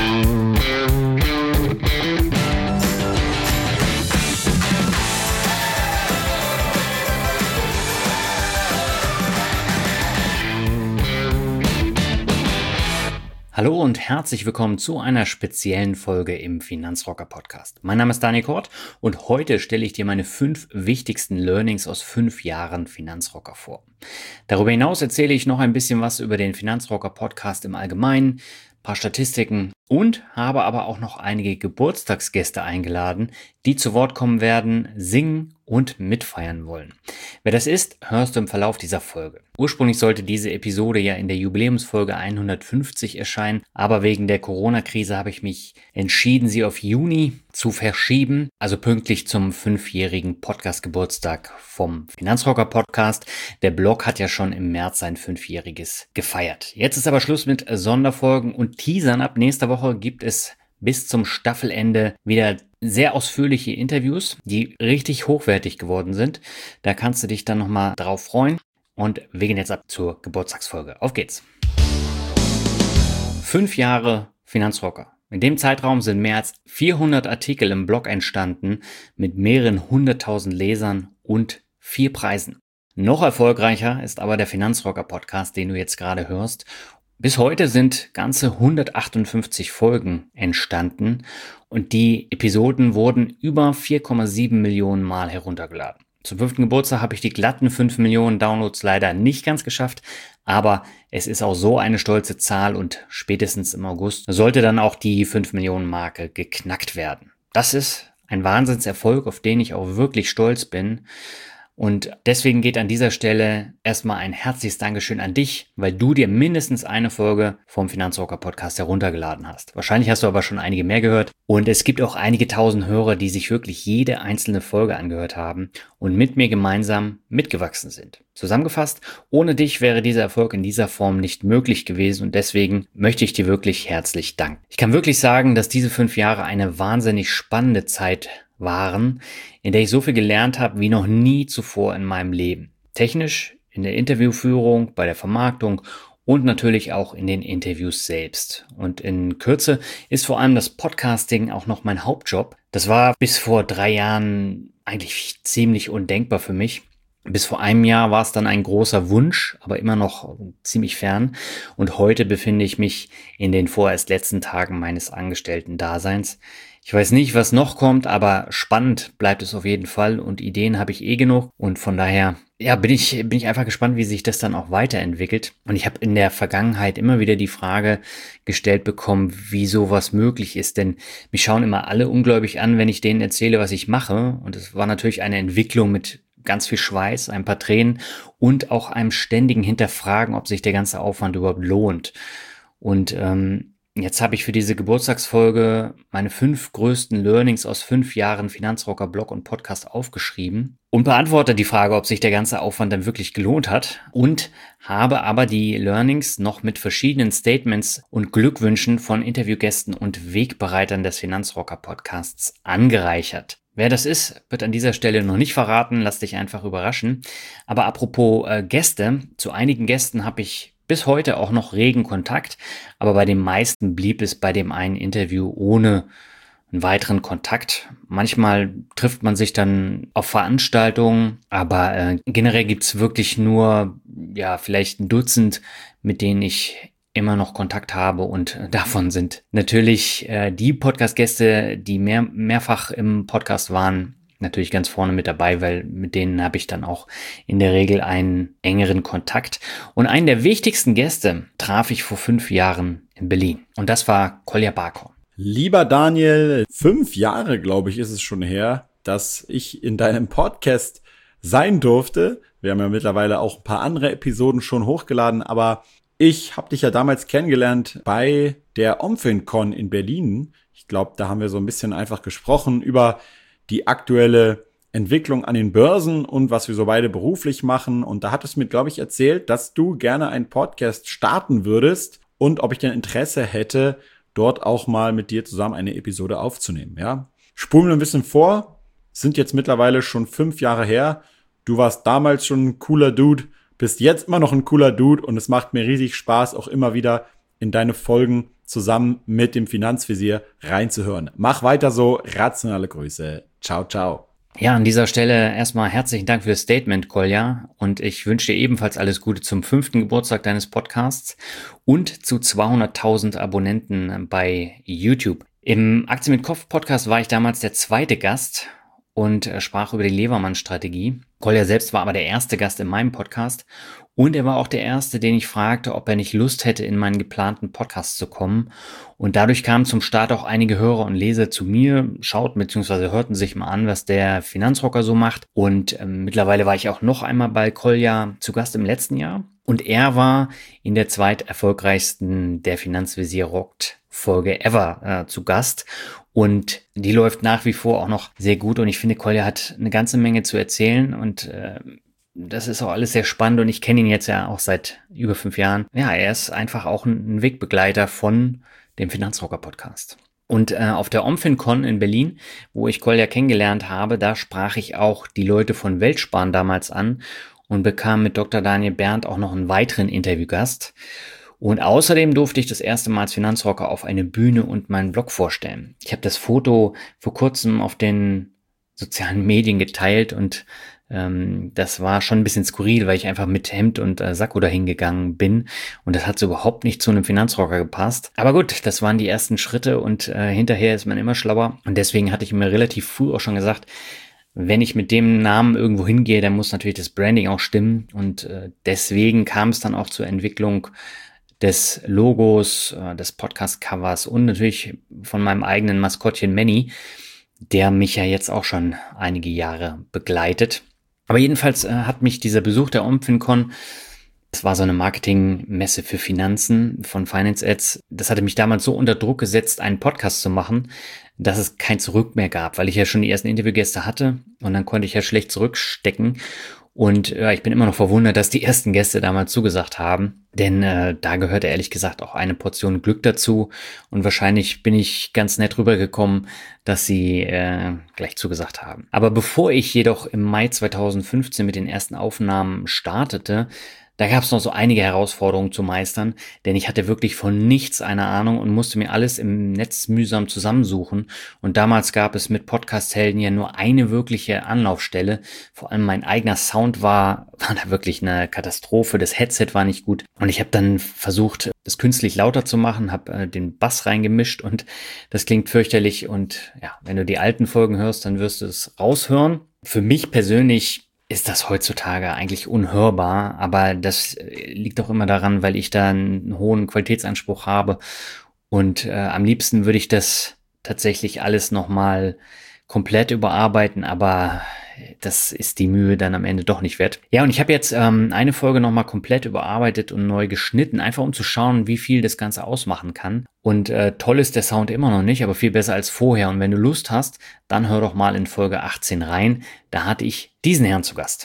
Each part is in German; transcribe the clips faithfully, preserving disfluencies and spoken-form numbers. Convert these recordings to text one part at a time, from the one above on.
Hallo und herzlich willkommen zu einer speziellen Folge im Finanzrocker Podcast. Mein Name ist Daniel Kort und heute stelle ich dir meine fünf wichtigsten Learnings aus fünf Jahren Finanzrocker vor. Darüber hinaus erzähle ich noch ein bisschen was über den Finanzrocker Podcast im Allgemeinen, ein paar Statistiken und habe aber auch noch einige Geburtstagsgäste eingeladen, die zu Wort kommen werden, singen und mitfeiern wollen. Wer das ist, hörst du im Verlauf dieser Folge. Ursprünglich sollte diese Episode ja in der Jubiläumsfolge hundertfünfzig erscheinen, aber wegen der Corona-Krise habe ich mich entschieden, sie auf Juni zu verschieben, also pünktlich zum fünfjährigen Podcast-Geburtstag vom Finanzrocker Podcast. Der Blog hat ja schon im März sein fünfjähriges gefeiert. Jetzt ist aber Schluss mit Sonderfolgen und Teasern. Ab nächster Woche gibt es bis zum Staffelende wieder sehr ausführliche Interviews, die richtig hochwertig geworden sind. Da kannst du dich dann nochmal drauf freuen. Und wir gehen jetzt ab zur Geburtstagsfolge. Auf geht's! Fünf Jahre Finanzrocker. In dem Zeitraum sind mehr als vierhundert Artikel im Blog entstanden mit mehreren hunderttausend Lesern und vier Preisen. Noch erfolgreicher ist aber der Finanzrocker Podcast, den du jetzt gerade hörst. Bis heute sind ganze hundertachtundfünfzig Folgen entstanden und die Episoden wurden über vier Komma sieben Millionen Mal heruntergeladen. Zum fünften Geburtstag habe ich die glatten fünf Millionen Downloads leider nicht ganz geschafft, aber es ist auch so eine stolze Zahl und spätestens im August sollte dann auch die fünf Millionen Marke geknackt werden. Das ist ein Wahnsinnserfolg, auf den ich auch wirklich stolz bin. Und deswegen geht an dieser Stelle erstmal ein herzliches Dankeschön an dich, weil du dir mindestens eine Folge vom Finanzrocker Podcast heruntergeladen hast. Wahrscheinlich hast du aber schon einige mehr gehört. Und es gibt auch einige tausend Hörer, die sich wirklich jede einzelne Folge angehört haben und mit mir gemeinsam mitgewachsen sind. Zusammengefasst, ohne dich wäre dieser Erfolg in dieser Form nicht möglich gewesen und deswegen möchte ich dir wirklich herzlich danken. Ich kann wirklich sagen, dass diese fünf Jahre eine wahnsinnig spannende Zeit waren, in der ich so viel gelernt habe wie noch nie zuvor in meinem Leben. Technisch, in der Interviewführung, bei der Vermarktung und natürlich auch in den Interviews selbst. Und in Kürze ist vor allem das Podcasting auch noch mein Hauptjob. Das war bis vor drei Jahren eigentlich ziemlich undenkbar für mich. Bis vor einem Jahr war es dann ein großer Wunsch, aber immer noch ziemlich fern. Und heute befinde ich mich in den vorerst letzten Tagen meines Angestellten-Daseins. Ich weiß nicht, was noch kommt, aber spannend bleibt es auf jeden Fall und Ideen habe ich eh genug und von daher ja, bin ich bin ich einfach gespannt, wie sich das dann auch weiterentwickelt. Und ich habe in der Vergangenheit immer wieder die Frage gestellt bekommen, wie sowas möglich ist, denn mich schauen immer alle ungläubig an, wenn ich denen erzähle, was ich mache und es war natürlich eine Entwicklung mit ganz viel Schweiß, ein paar Tränen und auch einem ständigen Hinterfragen, ob sich der ganze Aufwand überhaupt lohnt. Und ähm, Jetzt habe ich für diese Geburtstagsfolge meine fünf größten Learnings aus fünf Jahren Finanzrocker Blog und Podcast aufgeschrieben und beantworte die Frage, ob sich der ganze Aufwand dann wirklich gelohnt hat und habe aber die Learnings noch mit verschiedenen Statements und Glückwünschen von Interviewgästen und Wegbereitern des Finanzrocker Podcasts angereichert. Wer das ist, wird an dieser Stelle noch nicht verraten, lass dich einfach überraschen. Aber apropos äh, Gäste, zu einigen Gästen habe ich bis heute auch noch regen Kontakt, aber bei den meisten blieb es bei dem einen Interview ohne einen weiteren Kontakt. Manchmal trifft man sich dann auf Veranstaltungen, aber äh, generell gibt's wirklich nur, ja, vielleicht ein Dutzend, mit denen ich immer noch Kontakt habe und davon sind natürlich äh, die Podcast-Gäste, die mehr, mehrfach im Podcast waren, natürlich ganz vorne mit dabei, weil mit denen habe ich dann auch in der Regel einen engeren Kontakt. Und einen der wichtigsten Gäste traf ich vor fünf Jahren in Berlin. Und das war Kolja Barkon. Lieber Daniel, fünf Jahre, glaube ich, ist es schon her, dass ich in deinem Podcast sein durfte. Wir haben ja mittlerweile auch ein paar andere Episoden schon hochgeladen, aber ich habe dich ja damals kennengelernt bei der OMFINCon in Berlin. Ich glaube, da haben wir so ein bisschen einfach gesprochen über die aktuelle Entwicklung an den Börsen und was wir so beide beruflich machen. Und da hattest du mir, glaube ich, erzählt, dass du gerne einen Podcast starten würdest und ob ich denn Interesse hätte, dort auch mal mit dir zusammen eine Episode aufzunehmen. Ja, spulen wir ein bisschen vor, sind jetzt mittlerweile schon fünf Jahre her. Du warst damals schon ein cooler Dude, bist jetzt immer noch ein cooler Dude und es macht mir riesig Spaß, auch immer wieder in deine Folgen zusammen mit dem Finanzvisier reinzuhören. Mach weiter so. Rationale Grüße. Ciao, ciao. Ja, an dieser Stelle erstmal herzlichen Dank für das Statement, Kolja. Und ich wünsche dir ebenfalls alles Gute zum fünften Geburtstag deines Podcasts und zu zweihunderttausend Abonnenten bei YouTube. Im Aktien mit Kopf Podcast war ich damals der zweite Gast und sprach über die Levermann-Strategie. Kolja selbst war aber der erste Gast in meinem Podcast und er war auch der erste, den ich fragte, ob er nicht Lust hätte, in meinen geplanten Podcast zu kommen. Und dadurch kamen zum Start auch einige Hörer und Leser zu mir, schauten bzw. hörten sich mal an, was der Finanzrocker so macht. Und ähm, mittlerweile war ich auch noch einmal bei Kolja zu Gast im letzten Jahr. Und er war in der zweiterfolgreichsten Der Finanzvisier rockt Folge ever äh, zu Gast. Und die läuft nach wie vor auch noch sehr gut. Und ich finde, Kolja hat eine ganze Menge zu erzählen und äh, das ist auch alles sehr spannend und ich kenne ihn jetzt ja auch seit über fünf Jahren. Ja, er ist einfach auch ein Wegbegleiter von dem Finanzrocker-Podcast. Und äh, auf der OmfinCon in Berlin, wo ich Kolja kennengelernt habe, da sprach ich auch die Leute von Weltsparen damals an und bekam mit Doktor Daniel Berndt auch noch einen weiteren Interviewgast. Und außerdem durfte ich das erste Mal als Finanzrocker auf eine Bühne und meinen Blog vorstellen. Ich habe das Foto vor kurzem auf den sozialen Medien geteilt und ähm, das war schon ein bisschen skurril, weil ich einfach mit Hemd und äh, Sakko dahin gegangen bin und das hat so überhaupt nicht zu einem Finanzrocker gepasst. Aber gut, das waren die ersten Schritte und äh, hinterher ist man immer schlauer und deswegen hatte ich mir relativ früh auch schon gesagt, wenn ich mit dem Namen irgendwo hingehe, dann muss natürlich das Branding auch stimmen und äh, deswegen kam es dann auch zur Entwicklung des Logos, äh, des Podcast-Covers und natürlich von meinem eigenen Maskottchen Manny, der mich ja jetzt auch schon einige Jahre begleitet. Aber jedenfalls äh, hat mich dieser Besuch der OmfinCon, das war so eine Marketingmesse für Finanzen von Finance Ads, das hatte mich damals so unter Druck gesetzt, einen Podcast zu machen, dass es kein Zurück mehr gab, weil ich ja schon die ersten Interviewgäste hatte und dann konnte ich ja schlecht zurückstecken. Und ja, ich bin immer noch verwundert, dass die ersten Gäste damals zugesagt haben, denn äh, da gehörte ehrlich gesagt auch eine Portion Glück dazu und wahrscheinlich bin ich ganz nett rübergekommen, dass sie äh, gleich zugesagt haben. Aber bevor ich jedoch im Mai zweitausendfünfzehn mit den ersten Aufnahmen startete, da gab es noch so einige Herausforderungen zu meistern, denn ich hatte wirklich von nichts eine Ahnung und musste mir alles im Netz mühsam zusammensuchen. Und damals gab es mit Podcast-Helden ja nur eine wirkliche Anlaufstelle. Vor allem mein eigener Sound war, war da wirklich eine Katastrophe. Das Headset war nicht gut. Und ich habe dann versucht, das künstlich lauter zu machen, habe äh, den Bass reingemischt und das klingt fürchterlich. Und ja, wenn du die alten Folgen hörst, dann wirst du es raushören. Für mich persönlich ist das heutzutage eigentlich unhörbar, aber das liegt auch immer daran, weil ich da einen hohen Qualitätsanspruch habe und äh, am liebsten würde ich das tatsächlich alles nochmal komplett überarbeiten, aber das ist die Mühe dann am Ende doch nicht wert. Ja, und ich habe jetzt ähm, eine Folge nochmal komplett überarbeitet und neu geschnitten, einfach um zu schauen, wie viel das Ganze ausmachen kann. Und äh, toll ist der Sound immer noch nicht, aber viel besser als vorher. Und wenn du Lust hast, dann hör doch mal in Folge achtzehn rein. Da hatte ich diesen Herrn zu Gast.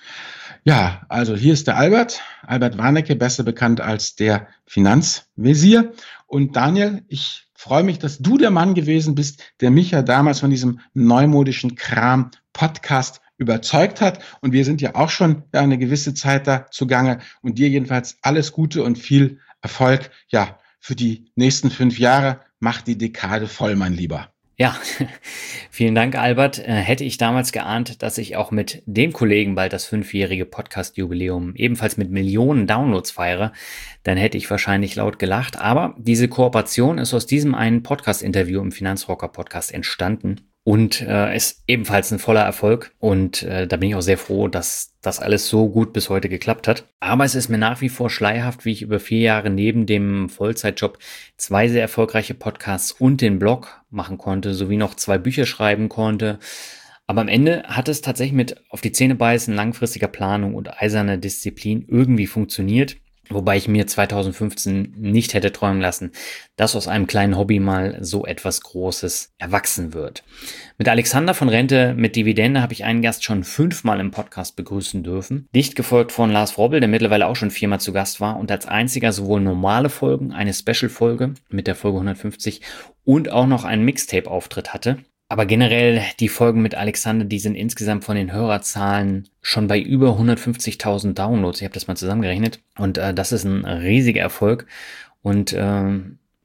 Ja, also hier ist der Albert, Albert Warnecke, besser bekannt als der Finanzvisier. Und Daniel, ich freue mich, dass du der Mann gewesen bist, der mich ja damals von diesem neumodischen Kram Podcast überzeugt hat. Und wir sind ja auch schon ja, eine gewisse Zeit da zugange. Und dir jedenfalls alles Gute und viel Erfolg, ja, für die nächsten fünf Jahre. Mach die Dekade voll, mein Lieber. Ja, vielen Dank, Albert. Äh, hätte ich damals geahnt, dass ich auch mit dem Kollegen bald das fünfjährige Podcast-Jubiläum ebenfalls mit Millionen Downloads feiere, dann hätte ich wahrscheinlich laut gelacht. Aber diese Kooperation ist aus diesem einen Podcast-Interview im Finanzrocker-Podcast entstanden und äh, ist ebenfalls ein voller Erfolg. Und äh, da bin ich auch sehr froh, dass das alles so gut bis heute geklappt hat. Aber es ist mir nach wie vor schleierhaft, wie ich über vier Jahre neben dem Vollzeitjob zwei sehr erfolgreiche Podcasts und den Blog machen konnte, sowie noch zwei Bücher schreiben konnte. Aber am Ende hat es tatsächlich mit auf die Zähne beißen, langfristiger Planung und eiserner Disziplin irgendwie funktioniert. Wobei ich mir zweitausendfünfzehn nicht hätte träumen lassen, dass aus einem kleinen Hobby mal so etwas Großes erwachsen wird. Mit Alexander von Rente mit Dividende habe ich einen Gast schon fünfmal im Podcast begrüßen dürfen. Dicht gefolgt von Lars Wrobbel, der mittlerweile auch schon viermal zu Gast war und als einziger sowohl normale Folgen, eine Special-Folge mit der Folge hundertfünfzig und auch noch einen Mixtape-Auftritt hatte. Aber generell die Folgen mit Alexander, die sind insgesamt von den Hörerzahlen schon bei über hundertfünfzigtausend Downloads. Ich habe das mal zusammengerechnet und äh, das ist ein riesiger Erfolg. Und äh,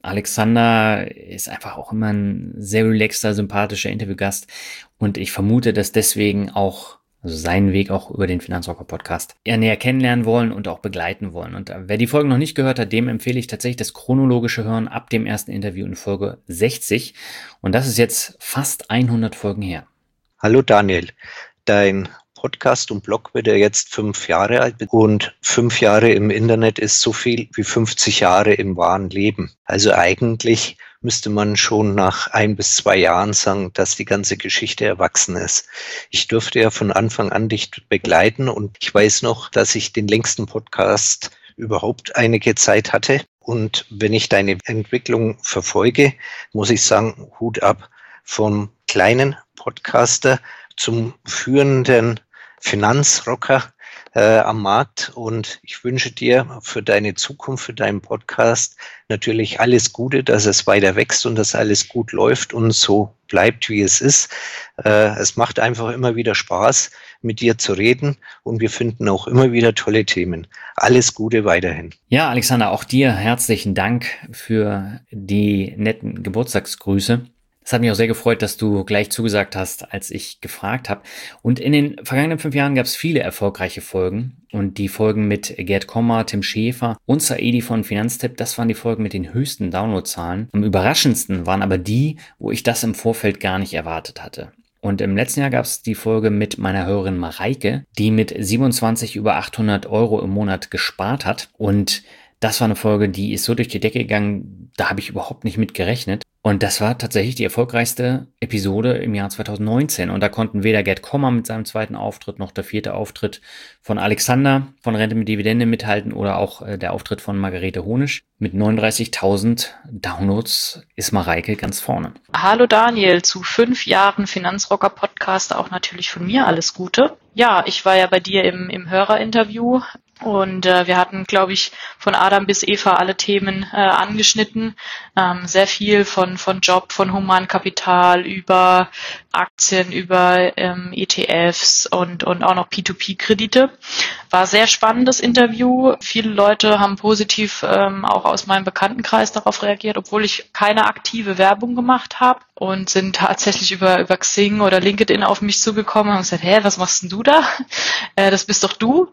Alexander ist einfach auch immer ein sehr relaxter, sympathischer Interviewgast und ich vermute, dass deswegen auch, also seinen Weg auch über den Finanzrocker-Podcast eher näher kennenlernen wollen und auch begleiten wollen. Und wer die Folgen noch nicht gehört hat, dem empfehle ich tatsächlich das chronologische Hören ab dem ersten Interview in Folge sechzig. Und das ist jetzt fast hundert Folgen her. Hallo Daniel, dein Podcast und Blog wird ja jetzt fünf Jahre alt und fünf Jahre im Internet ist so viel wie fünfzig Jahre im wahren Leben. Also eigentlich müsste man schon nach ein bis zwei Jahren sagen, dass die ganze Geschichte erwachsen ist. Ich durfte ja von Anfang an dich begleiten und ich weiß noch, dass ich den längsten Podcast überhaupt einige Zeit hatte. Und wenn ich deine Entwicklung verfolge, muss ich sagen, Hut ab vom kleinen Podcaster zum führenden Finanzrocker äh, am Markt und ich wünsche dir für deine Zukunft, für deinen Podcast natürlich alles Gute, dass es weiter wächst und dass alles gut läuft und so bleibt, wie es ist. Äh, es macht einfach immer wieder Spaß, mit dir zu reden und wir finden auch immer wieder tolle Themen. Alles Gute weiterhin. Ja, Alexander, auch dir herzlichen Dank für die netten Geburtstagsgrüße. Es hat mich auch sehr gefreut, dass du gleich zugesagt hast, als ich gefragt habe. Und in den vergangenen fünf Jahren gab es viele erfolgreiche Folgen. Und die Folgen mit Gerd Kommer, Tim Schäfer und Saidi von Finanztipp, das waren die Folgen mit den höchsten Downloadzahlen. Am überraschendsten waren aber die, wo ich das im Vorfeld gar nicht erwartet hatte. Und im letzten Jahr gab es die Folge mit meiner Hörerin Mareike, die mit siebenundzwanzig über achthundert Euro im Monat gespart hat. Und das war eine Folge, die ist so durch die Decke gegangen, da habe ich überhaupt nicht mit gerechnet. Und das war tatsächlich die erfolgreichste Episode im Jahr zwanzig neunzehn. Und da konnten weder Gerd Kommer mit seinem zweiten Auftritt noch der vierte Auftritt von Alexander von Rente mit Dividende mithalten oder auch äh, der Auftritt von Margarete Honisch. Mit neununddreißigtausend Downloads ist Mareike ganz vorne. Hallo Daniel, zu fünf Jahren Finanzrocker Podcast auch natürlich von mir alles Gute. Ja, ich war ja bei dir im, im Hörerinterview. Und äh, wir hatten, glaube ich, von Adam bis Eva alle Themen äh, angeschnitten. Ähm, sehr viel von von Job, von Humankapital über Aktien, über ähm, E T Fs und und auch noch P zwei P-Kredite. War sehr spannendes Interview. Viele Leute haben positiv ähm, auch aus meinem Bekanntenkreis darauf reagiert, obwohl ich keine aktive Werbung gemacht habe und sind tatsächlich über über Xing oder LinkedIn auf mich zugekommen und gesagt, hä, was machst denn du da? Äh, das bist doch du.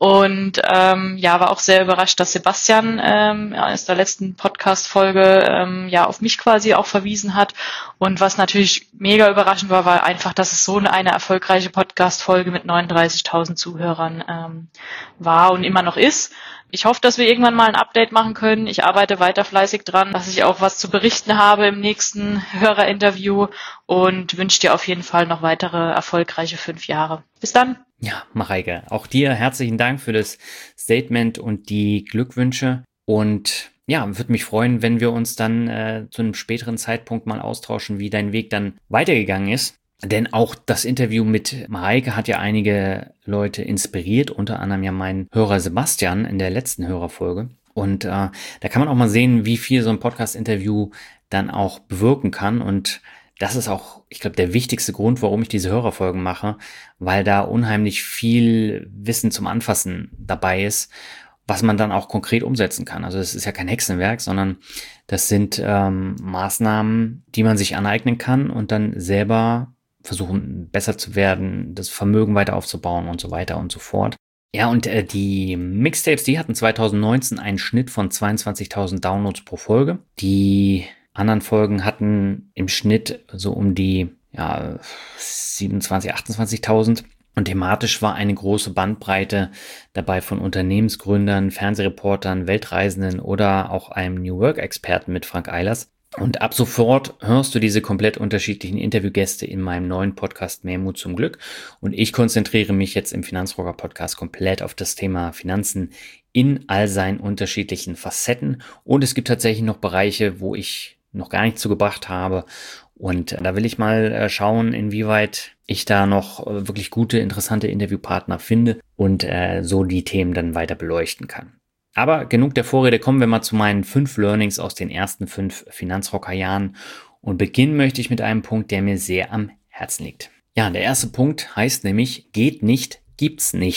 Und ähm, ja, war auch sehr überrascht, dass Sebastian ähm, aus der letzten Podcast-Folge ähm, ja auf mich quasi auch verwiesen hat. Und was natürlich mega überraschend war, war einfach, dass es so eine erfolgreiche Podcast-Folge mit neununddreißigtausend Zuhörern ähm, war und immer noch ist. Ich hoffe, dass wir irgendwann mal ein Update machen können. Ich arbeite weiter fleißig dran, dass ich auch was zu berichten habe im nächsten Hörerinterview und wünsche dir auf jeden Fall noch weitere erfolgreiche fünf Jahre. Bis dann. Ja, Mareike, auch dir herzlichen Dank für das Statement und die Glückwünsche. Und ja, würde mich freuen, wenn wir uns dann äh, zu einem späteren Zeitpunkt mal austauschen, wie dein Weg dann weitergegangen ist. Denn auch das Interview mit Mareike hat ja einige Leute inspiriert, unter anderem ja mein Hörer Sebastian in der letzten Hörerfolge. Und äh, da kann man auch mal sehen, wie viel so ein Podcast-Interview dann auch bewirken kann. Und das ist auch, ich glaube, der wichtigste Grund, warum ich diese Hörerfolgen mache, weil da unheimlich viel Wissen zum Anfassen dabei ist, was man dann auch konkret umsetzen kann. Also es ist ja kein Hexenwerk, sondern das sind ähm, Maßnahmen, die man sich aneignen kann und dann selber versuchen, besser zu werden, das Vermögen weiter aufzubauen und so weiter und so fort. Ja, und äh, die Mixtapes, die hatten zwanzig neunzehn einen Schnitt von zweiundzwanzigtausend Downloads pro Folge. Die anderen Folgen hatten im Schnitt so um die ja, siebenundzwanzigtausend, achtundzwanzigtausend. Und thematisch war eine große Bandbreite dabei von Unternehmensgründern, Fernsehreportern, Weltreisenden oder auch einem New Work-Experten mit Frank Eilers. Und ab sofort hörst du diese komplett unterschiedlichen Interviewgäste in meinem neuen Podcast Mehr Mut zum Glück. Und ich konzentriere mich jetzt im Finanzrocker Podcast komplett auf das Thema Finanzen in all seinen unterschiedlichen Facetten. Und es gibt tatsächlich noch Bereiche, wo ich noch gar nichts zu gebracht habe. Und da will ich mal schauen, inwieweit ich da noch wirklich gute, interessante Interviewpartner finde und äh, so die Themen dann weiter beleuchten kann. Aber genug der Vorrede, kommen wir mal zu meinen fünf Learnings aus den ersten fünf Finanzrocker-Jahren. Und beginnen möchte ich mit einem Punkt, der mir sehr am Herzen liegt. Ja, der erste Punkt heißt nämlich, geht nicht, gibt's nicht.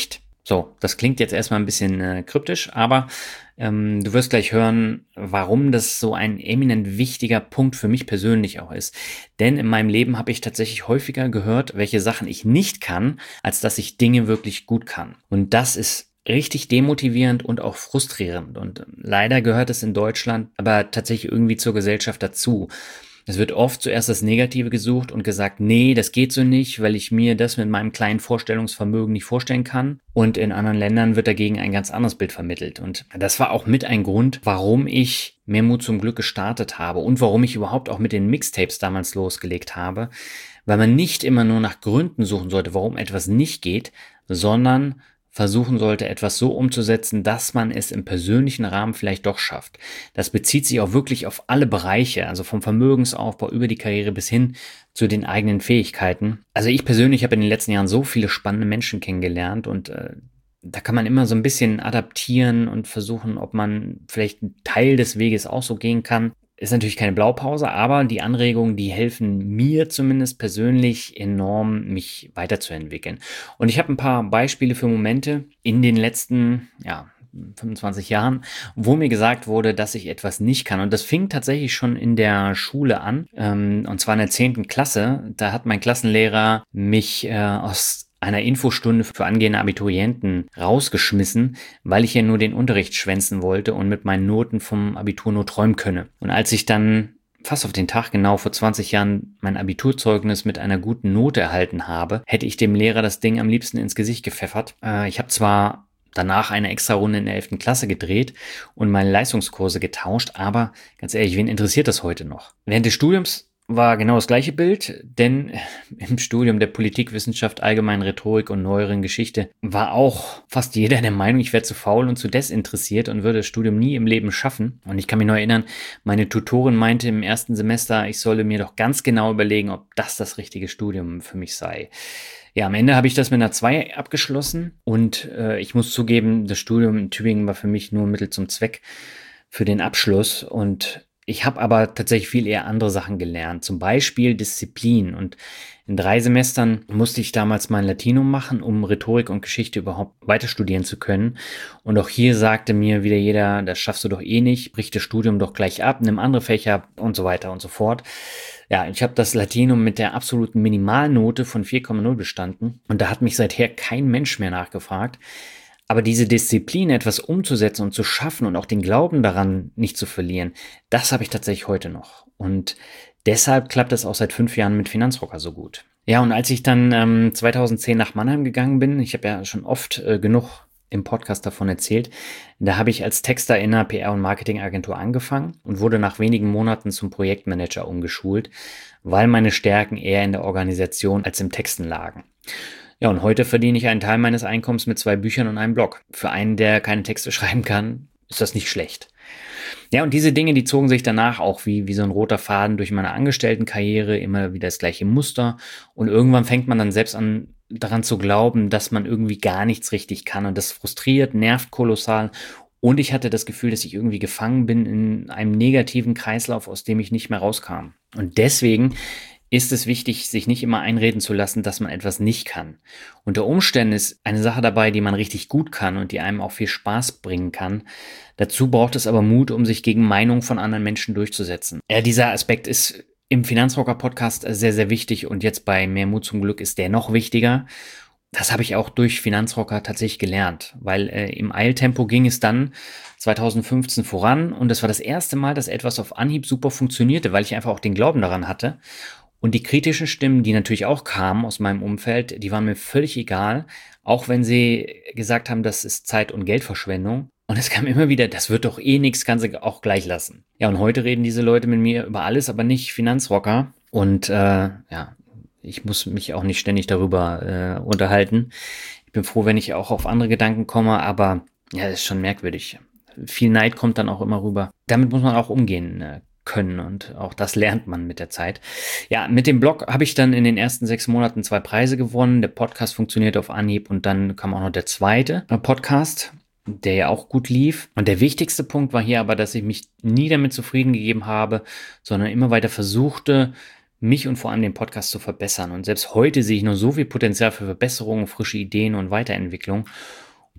So, das klingt jetzt erstmal ein bisschen äh, kryptisch, aber ähm, du wirst gleich hören, warum das so ein eminent wichtiger Punkt für mich persönlich auch ist. Denn in meinem Leben habe ich tatsächlich häufiger gehört, welche Sachen ich nicht kann, als dass ich Dinge wirklich gut kann. Und das ist richtig demotivierend und auch frustrierend. Und leider gehört es in Deutschland aber tatsächlich irgendwie zur Gesellschaft dazu. Es wird oft zuerst das Negative gesucht und gesagt, nee, das geht so nicht, weil ich mir das mit meinem kleinen Vorstellungsvermögen nicht vorstellen kann. Und in anderen Ländern wird dagegen ein ganz anderes Bild vermittelt. Und das war auch mit ein Grund, warum ich Mehr Mut zum Glück gestartet habe und warum ich überhaupt auch mit den Mixtapes damals losgelegt habe. Weil man nicht immer nur nach Gründen suchen sollte, warum etwas nicht geht, sondern versuchen sollte, etwas so umzusetzen, dass man es im persönlichen Rahmen vielleicht doch schafft. Das bezieht sich auch wirklich auf alle Bereiche, also vom Vermögensaufbau über die Karriere bis hin zu den eigenen Fähigkeiten. Also ich persönlich habe in den letzten Jahren so viele spannende Menschen kennengelernt und äh, da kann man immer so ein bisschen adaptieren und versuchen, ob man vielleicht einen Teil des Weges auch so gehen kann. Ist natürlich keine Blaupause, aber die Anregungen, die helfen mir zumindest persönlich enorm, mich weiterzuentwickeln. Und ich habe ein paar Beispiele für Momente in den letzten, ja, fünfundzwanzig Jahren, wo mir gesagt wurde, dass ich etwas nicht kann. Und das fing tatsächlich schon in der Schule an, ähm, und zwar in der zehnten Klasse. Da hat mein Klassenlehrer mich äh, aus einer Infostunde für angehende Abiturienten rausgeschmissen, weil ich ja nur den Unterricht schwänzen wollte und mit meinen Noten vom Abitur nur träumen könne. Und als ich dann fast auf den Tag genau vor zwanzig Jahren mein Abiturzeugnis mit einer guten Note erhalten habe, hätte ich dem Lehrer das Ding am liebsten ins Gesicht gepfeffert. Äh, ich habe zwar danach eine extra Runde in der elften Klasse gedreht und meine Leistungskurse getauscht, aber ganz ehrlich, wen interessiert das heute noch? Während des Studiums war genau das gleiche Bild, denn im Studium der Politikwissenschaft, Allgemeinen Rhetorik und Neueren Geschichte war auch fast jeder der Meinung, ich wäre zu faul und zu desinteressiert und würde das Studium nie im Leben schaffen. Und ich kann mich noch erinnern, meine Tutorin meinte im ersten Semester, ich solle mir doch ganz genau überlegen, ob das das richtige Studium für mich sei. Ja, am Ende habe ich das mit einer zwei abgeschlossen und äh, ich muss zugeben, das Studium in Tübingen war für mich nur ein Mittel zum Zweck für den Abschluss und ich habe aber tatsächlich viel eher andere Sachen gelernt, zum Beispiel Disziplin. Und in drei Semestern musste ich damals mein Latinum machen, um Rhetorik und Geschichte überhaupt weiter studieren zu können. Und auch hier sagte mir wieder jeder, das schaffst du doch eh nicht, brich das Studium doch gleich ab, nimm andere Fächer und so weiter und so fort. Ja, ich habe das Latinum mit der absoluten Minimalnote von vier Komma null bestanden und da hat mich seither kein Mensch mehr nachgefragt. Aber diese Disziplin, etwas umzusetzen und zu schaffen und auch den Glauben daran nicht zu verlieren, das habe ich tatsächlich heute noch. Und deshalb klappt es auch seit fünf Jahren mit Finanzrocker so gut. Ja, und als ich dann ähm, zweitausendzehn nach Mannheim gegangen bin, ich habe ja schon oft äh, genug im Podcast davon erzählt, da habe ich als Texter in einer P R- und Marketingagentur angefangen und wurde nach wenigen Monaten zum Projektmanager umgeschult, weil meine Stärken eher in der Organisation als im Texten lagen. Ja, und heute verdiene ich einen Teil meines Einkommens mit zwei Büchern und einem Blog. Für einen, der keine Texte schreiben kann, ist das nicht schlecht. Ja, und diese Dinge, die zogen sich danach auch wie, wie so ein roter Faden durch meine Angestelltenkarriere, immer wieder das gleiche Muster. Und irgendwann fängt man dann selbst an, daran zu glauben, dass man irgendwie gar nichts richtig kann. Und das frustriert, nervt kolossal. Und ich hatte das Gefühl, dass ich irgendwie gefangen bin in einem negativen Kreislauf, aus dem ich nicht mehr rauskam. Und deswegen ist es wichtig, sich nicht immer einreden zu lassen, dass man etwas nicht kann. Unter Umständen ist eine Sache dabei, die man richtig gut kann und die einem auch viel Spaß bringen kann. Dazu braucht es aber Mut, um sich gegen Meinungen von anderen Menschen durchzusetzen. Ja, dieser Aspekt ist im Finanzrocker-Podcast sehr, sehr wichtig und jetzt bei Mehr Mut zum Glück ist der noch wichtiger. Das habe ich auch durch Finanzrocker tatsächlich gelernt, weil äh, im Eiltempo ging es dann zweitausendfünfzehn voran und das war das erste Mal, dass etwas auf Anhieb super funktionierte, weil ich einfach auch den Glauben daran hatte. Und die kritischen Stimmen, die natürlich auch kamen aus meinem Umfeld, die waren mir völlig egal, auch wenn sie gesagt haben, das ist Zeit- und Geldverschwendung. Und es kam immer wieder, das wird doch eh nichts, kannst du auch gleich lassen. Ja, und heute reden diese Leute mit mir über alles, aber nicht Finanzrocker. Und äh, ja, ich muss mich auch nicht ständig darüber äh, unterhalten. Ich bin froh, wenn ich auch auf andere Gedanken komme, aber ja, das ist schon merkwürdig. Viel Neid kommt dann auch immer rüber. Damit muss man auch umgehen äh, können und auch das lernt man mit der Zeit. Ja, mit dem Blog habe ich dann in den ersten sechs Monaten zwei Preise gewonnen. Der Podcast funktioniert auf Anhieb und dann kam auch noch der zweite Podcast, der ja auch gut lief. Und der wichtigste Punkt war hier aber, dass ich mich nie damit zufrieden gegeben habe, sondern immer weiter versuchte, mich und vor allem den Podcast zu verbessern. Und selbst heute sehe ich noch so viel Potenzial für Verbesserungen, frische Ideen und Weiterentwicklung.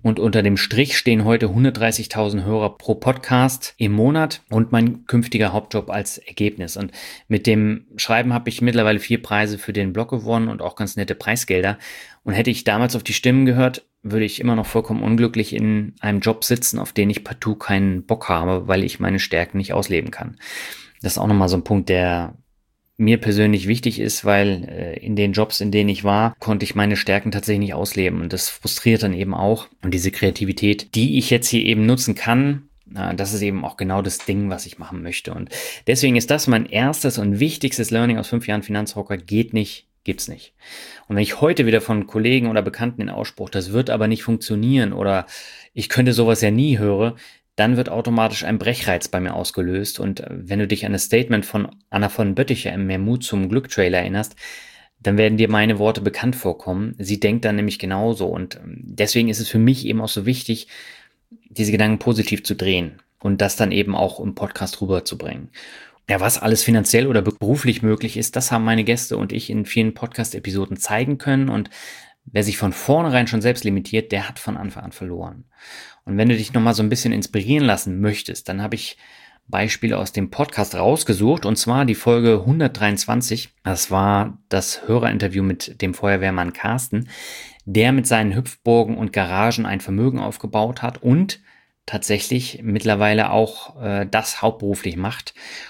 Und unter dem Strich stehen heute hundertdreißigtausend Hörer pro Podcast im Monat und mein künftiger Hauptjob als Ergebnis. Und mit dem Schreiben habe ich mittlerweile vier Preise für den Blog gewonnen und auch ganz nette Preisgelder. Und hätte ich damals auf die Stimmen gehört, würde ich immer noch vollkommen unglücklich in einem Job sitzen, auf den ich partout keinen Bock habe, weil ich meine Stärken nicht ausleben kann. Das ist auch nochmal so ein Punkt, der mir persönlich wichtig ist, weil äh, in den Jobs, in denen ich war, konnte ich meine Stärken tatsächlich nicht ausleben und das frustriert dann eben auch. Und diese Kreativität, die ich jetzt hier eben nutzen kann, äh, das ist eben auch genau das Ding, was ich machen möchte. Und deswegen ist das mein erstes und wichtigstes Learning aus fünf Jahren Finanzrocker: geht nicht, gibt's nicht. Und wenn ich heute wieder von Kollegen oder Bekannten den Ausspruch, das wird aber nicht funktionieren oder ich könnte sowas ja nie, höre, dann wird automatisch ein Brechreiz bei mir ausgelöst. Und wenn du dich an das Statement von Anna von Bötticher im Mehr Mut zum Glück-Trailer erinnerst, dann werden dir meine Worte bekannt vorkommen. Sie denkt dann nämlich genauso. Und deswegen ist es für mich eben auch so wichtig, diese Gedanken positiv zu drehen und das dann eben auch im Podcast rüberzubringen. Ja, was alles finanziell oder beruflich möglich ist, das haben meine Gäste und ich in vielen Podcast-Episoden zeigen können. Und wer sich von vornherein schon selbst limitiert, der hat von Anfang an verloren. Und wenn du dich nochmal so ein bisschen inspirieren lassen möchtest, dann habe ich Beispiele aus dem Podcast rausgesucht, und zwar die Folge hundertdreiundzwanzig. Das war das Hörerinterview mit dem Feuerwehrmann Carsten, der mit seinen Hüpfburgen und Garagen ein Vermögen aufgebaut hat und tatsächlich mittlerweile auch äh, das hauptberuflich macht.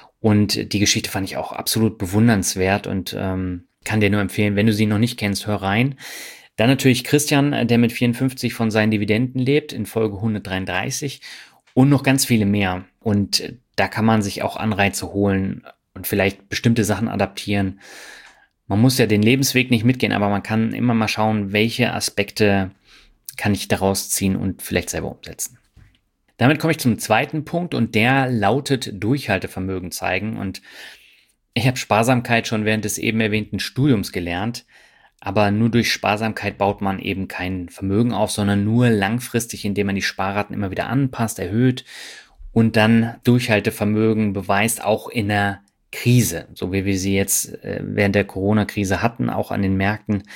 Und die Geschichte fand ich auch absolut bewundernswert und ähm, kann dir nur empfehlen, wenn du sie noch nicht kennst, hör rein. Dann natürlich Christian, der mit vierundfünfzig von seinen Dividenden lebt, in Folge hundertdreiunddreißig, und noch ganz viele mehr. Und da kann man sich auch Anreize holen und vielleicht bestimmte Sachen adaptieren. Man muss ja den Lebensweg nicht mitgehen, aber man kann immer mal schauen, welche Aspekte kann ich daraus ziehen und vielleicht selber umsetzen. Damit komme ich zum zweiten Punkt, und der lautet Durchhaltevermögen zeigen. Und ich habe Sparsamkeit schon während des eben erwähnten Studiums gelernt. Aber nur durch Sparsamkeit baut man eben kein Vermögen auf, sondern nur langfristig, indem man die Sparraten immer wieder anpasst, erhöht und dann Durchhaltevermögen beweist, auch in der Krise, so wie wir sie jetzt während der Corona-Krise hatten, auch an den Märkten.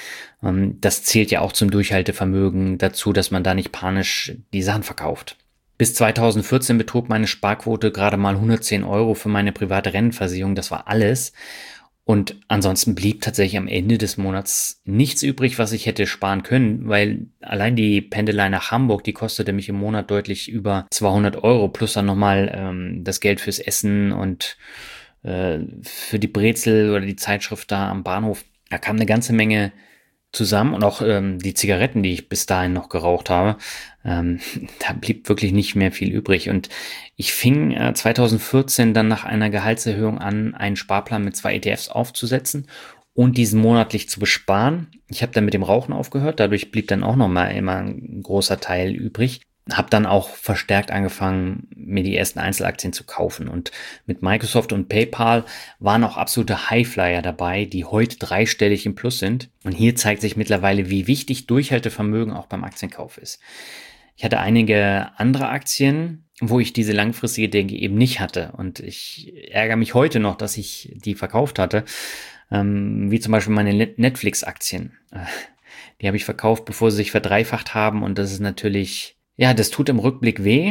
Das zählt ja auch zum Durchhaltevermögen dazu, dass man da nicht panisch die Sachen verkauft. Bis zweitausendvierzehn betrug meine Sparquote gerade mal hundertzehn Euro für meine private Rentenversicherung. Das war alles. Und ansonsten blieb tatsächlich am Ende des Monats nichts übrig, was ich hätte sparen können, weil allein die Pendelei nach Hamburg, die kostete mich im Monat deutlich über zweihundert Euro, plus dann nochmal ähm, das Geld fürs Essen und äh, für die Brezel oder die Zeitschrift da am Bahnhof. Da kam eine ganze Menge zusammen, und auch ähm, die Zigaretten, die ich bis dahin noch geraucht habe, ähm, da blieb wirklich nicht mehr viel übrig. Und ich fing äh, zweitausendvierzehn dann nach einer Gehaltserhöhung an, einen Sparplan mit zwei E T Fs aufzusetzen und diesen monatlich zu besparen. Ich habe dann mit dem Rauchen aufgehört, dadurch blieb dann auch noch mal immer ein großer Teil übrig. Habe dann auch verstärkt angefangen, mir die ersten Einzelaktien zu kaufen. Und mit Microsoft und PayPal waren auch absolute Highflyer dabei, die heute dreistellig im Plus sind. Und hier zeigt sich mittlerweile, wie wichtig Durchhaltevermögen auch beim Aktienkauf ist. Ich hatte einige andere Aktien, wo ich diese langfristige Denke eben nicht hatte. Und ich ärgere mich heute noch, dass ich die verkauft hatte. Ähm, wie zum Beispiel meine Netflix-Aktien. Die habe ich verkauft, bevor sie sich verdreifacht haben. Und das ist natürlich... Ja, das tut im Rückblick weh,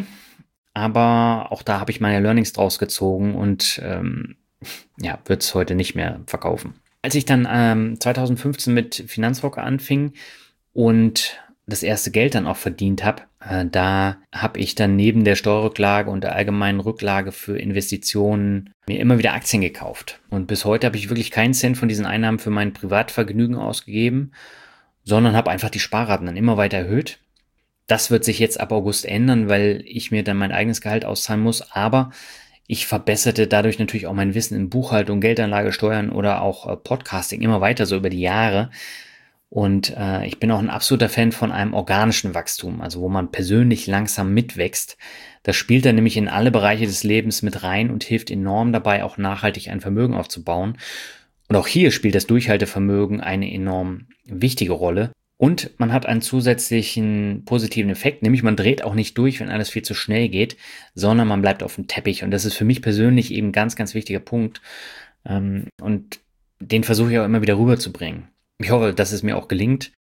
aber auch da habe ich meine Learnings draus gezogen und ähm, ja, würde es heute nicht mehr verkaufen. Als ich dann ähm, zweitausendfünfzehn mit Finanzrocker anfing und das erste Geld dann auch verdient habe, äh, da habe ich dann neben der Steuerrücklage und der allgemeinen Rücklage für Investitionen mir immer wieder Aktien gekauft. Und bis heute habe ich wirklich keinen Cent von diesen Einnahmen für mein Privatvergnügen ausgegeben, sondern habe einfach die Sparraten dann immer weiter erhöht. Das wird sich jetzt ab August ändern, weil ich mir dann mein eigenes Gehalt auszahlen muss. Aber ich verbesserte dadurch natürlich auch mein Wissen in Buchhaltung, Geldanlage, Steuern oder auch äh, Podcasting immer weiter so über die Jahre. Und äh, ich bin auch ein absoluter Fan von einem organischen Wachstum, also wo man persönlich langsam mitwächst. Das spielt dann nämlich in alle Bereiche des Lebens mit rein und hilft enorm dabei, auch nachhaltig ein Vermögen aufzubauen. Und auch hier spielt das Durchhaltevermögen eine enorm wichtige Rolle. Und man hat einen zusätzlichen positiven Effekt, nämlich man dreht auch nicht durch, wenn alles viel zu schnell geht, sondern man bleibt auf dem Teppich. Und das ist für mich persönlich eben ein ganz, ganz wichtiger Punkt. Und den versuche ich auch immer wieder rüberzubringen. Ich hoffe, dass es mir auch gelingt.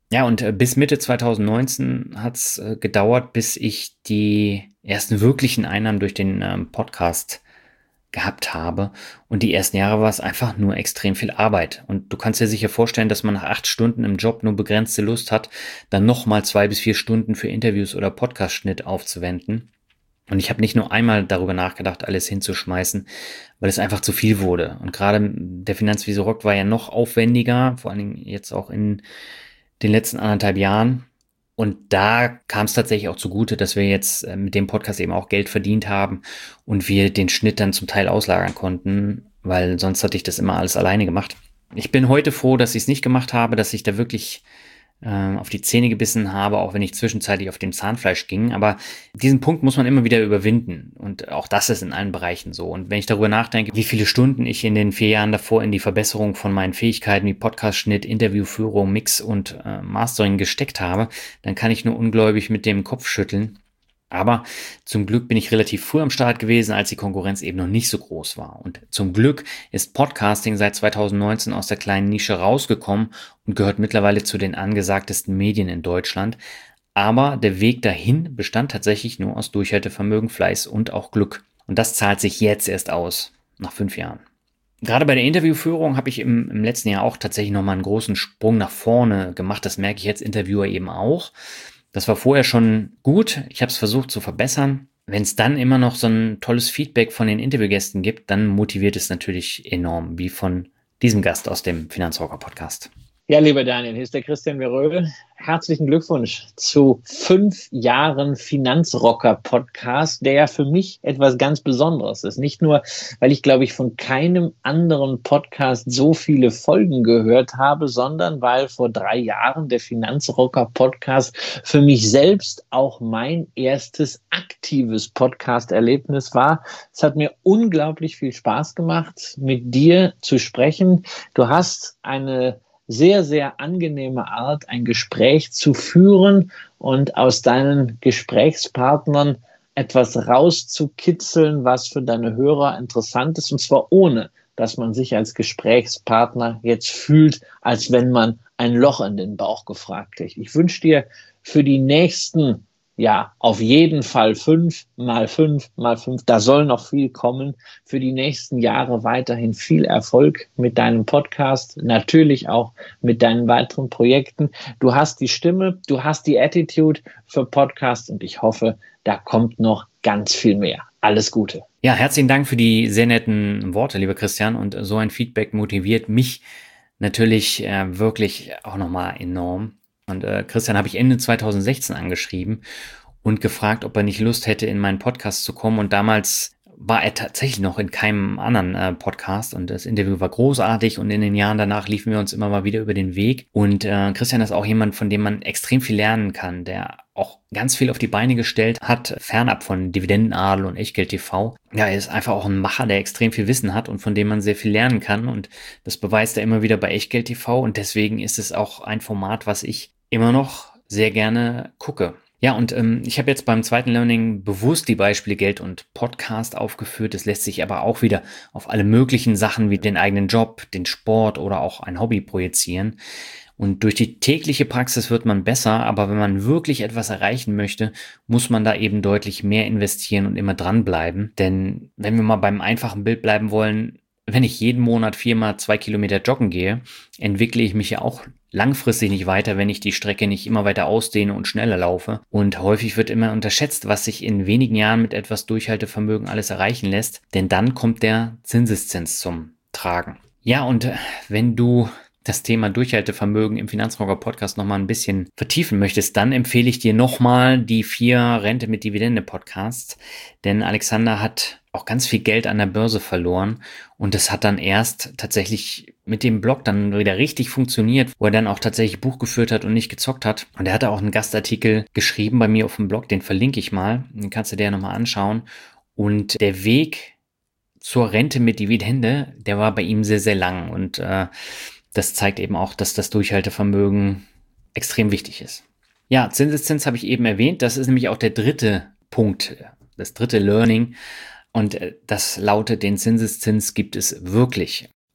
Ja, und äh, bis Mitte zwanzig neunzehn hat es äh, gedauert, bis ich die ersten wirklichen Einnahmen durch den ähm, Podcast gehabt habe. Und die ersten Jahre war es einfach nur extrem viel Arbeit. Und du kannst dir sicher vorstellen, dass man nach acht Stunden im Job nur begrenzte Lust hat, dann nochmal zwei bis vier Stunden für Interviews oder Podcast-Schnitt aufzuwenden. Und ich habe nicht nur einmal darüber nachgedacht, alles hinzuschmeißen, weil es einfach zu viel wurde. Und gerade der Finanzvisor Rock war ja noch aufwendiger, vor allen Dingen jetzt auch in den letzten anderthalb Jahren. Und da kam es tatsächlich auch zugute, dass wir jetzt mit dem Podcast eben auch Geld verdient haben und wir den Schnitt dann zum Teil auslagern konnten, weil sonst hatte ich das immer alles alleine gemacht. Ich bin heute froh, dass ich es nicht gemacht habe, dass ich da wirklich äh, auf die Zähne gebissen habe, auch wenn ich zwischenzeitlich auf dem Zahnfleisch ging. Aber diesen Punkt muss man immer wieder überwinden. Und auch das ist in allen Bereichen so. Und wenn ich darüber nachdenke, wie viele Stunden ich in den vier Jahren davor in die Verbesserung von meinen Fähigkeiten wie Podcast-Schnitt, Interviewführung, Mix und äh, Mastering gesteckt habe, dann kann ich nur ungläubig mit dem Kopf schütteln. Aber zum Glück bin ich relativ früh am Start gewesen, als die Konkurrenz eben noch nicht so groß war. Und zum Glück ist Podcasting seit zwanzig neunzehn aus der kleinen Nische rausgekommen und gehört mittlerweile zu den angesagtesten Medien in Deutschland. Aber der Weg dahin bestand tatsächlich nur aus Durchhaltevermögen, Fleiß und auch Glück. Und das zahlt sich jetzt erst aus, nach fünf Jahren. Gerade bei der Interviewführung habe ich im, im letzten Jahr auch tatsächlich nochmal einen großen Sprung nach vorne gemacht. Das merke ich jetzt Interviewer eben auch. Das war vorher schon gut. Ich habe es versucht zu verbessern. Wenn es dann immer noch so ein tolles Feedback von den Interviewgästen gibt, dann motiviert es natürlich enorm, wie von diesem Gast aus dem Finanzrocker-Podcast. Ja, lieber Daniel, hier ist der Christian Meröhl. Herzlichen Glückwunsch zu fünf Jahren Finanzrocker-Podcast, der ja für mich etwas ganz Besonderes ist. Nicht nur, weil ich, glaube ich, von keinem anderen Podcast so viele Folgen gehört habe, sondern weil vor drei Jahren der Finanzrocker-Podcast für mich selbst auch mein erstes aktives Podcast-Erlebnis war. Es hat mir unglaublich viel Spaß gemacht, mit dir zu sprechen. Du hast eine sehr, sehr angenehme Art, ein Gespräch zu führen und aus deinen Gesprächspartnern etwas rauszukitzeln, was für deine Hörer interessant ist, und zwar ohne, dass man sich als Gesprächspartner jetzt fühlt, als wenn man ein Loch in den Bauch gefragt kriegt. Ich wünsche dir für die nächsten, ja, auf jeden Fall fünf mal fünf mal fünf, da soll noch viel kommen, für die nächsten Jahre weiterhin viel Erfolg mit deinem Podcast, natürlich auch mit deinen weiteren Projekten. Du hast die Stimme, du hast die Attitude für Podcast und ich hoffe, da kommt noch ganz viel mehr. Alles Gute. Ja, herzlichen Dank für die sehr netten Worte, lieber Christian. Und so ein Feedback motiviert mich natürlich äh, wirklich auch nochmal enorm. Und äh, Christian habe ich Ende zwanzig sechzehn angeschrieben und gefragt, ob er nicht Lust hätte, in meinen Podcast zu kommen. Und damals war er tatsächlich noch in keinem anderen äh, Podcast und das Interview war großartig und in den Jahren danach liefen wir uns immer mal wieder über den Weg. Und äh, Christian ist auch jemand, von dem man extrem viel lernen kann, der auch ganz viel auf die Beine gestellt hat, fernab von Dividendenadel und Echtgeld T V. Ja, er ist einfach auch ein Macher, der extrem viel Wissen hat und von dem man sehr viel lernen kann. Und das beweist er immer wieder bei Echtgeld T V. Und deswegen ist es auch ein Format, was ich immer noch sehr gerne gucke. Ja, und ähm, ich habe jetzt beim zweiten Learning bewusst die Beispiele Geld und Podcast aufgeführt. Es lässt sich aber auch wieder auf alle möglichen Sachen wie den eigenen Job, den Sport oder auch ein Hobby projizieren. Und durch die tägliche Praxis wird man besser, aber wenn man wirklich etwas erreichen möchte, muss man da eben deutlich mehr investieren und immer dranbleiben. Denn wenn wir mal beim einfachen Bild bleiben wollen, wenn ich jeden Monat viermal zwei Kilometer joggen gehe, entwickle ich mich ja auch langfristig nicht weiter, wenn ich die Strecke nicht immer weiter ausdehne und schneller laufe. Und häufig wird immer unterschätzt, was sich in wenigen Jahren mit etwas Durchhaltevermögen alles erreichen lässt, denn dann kommt der Zinseszins zum Tragen. Ja, und wenn du das Thema Durchhaltevermögen im Finanzrocker Podcast nochmal ein bisschen vertiefen möchtest, dann empfehle ich dir nochmal die vier Rente mit Dividende Podcasts, denn Alexander hat auch ganz viel Geld an der Börse verloren und das hat dann erst tatsächlich mit dem Blog dann wieder richtig funktioniert, wo er dann auch tatsächlich Buch geführt hat und nicht gezockt hat. Und er hatte auch einen Gastartikel geschrieben bei mir auf dem Blog, den verlinke ich mal, den kannst du dir nochmal anschauen. Und der Weg zur Rente mit Dividende, der war bei ihm sehr, sehr lang und äh, das zeigt eben auch, dass das Durchhaltevermögen extrem wichtig ist. Ja, Zinseszins habe ich eben erwähnt, das ist nämlich auch der dritte Punkt, das dritte Learning. Und das lautet, den Zinseszins gibt es wirklich.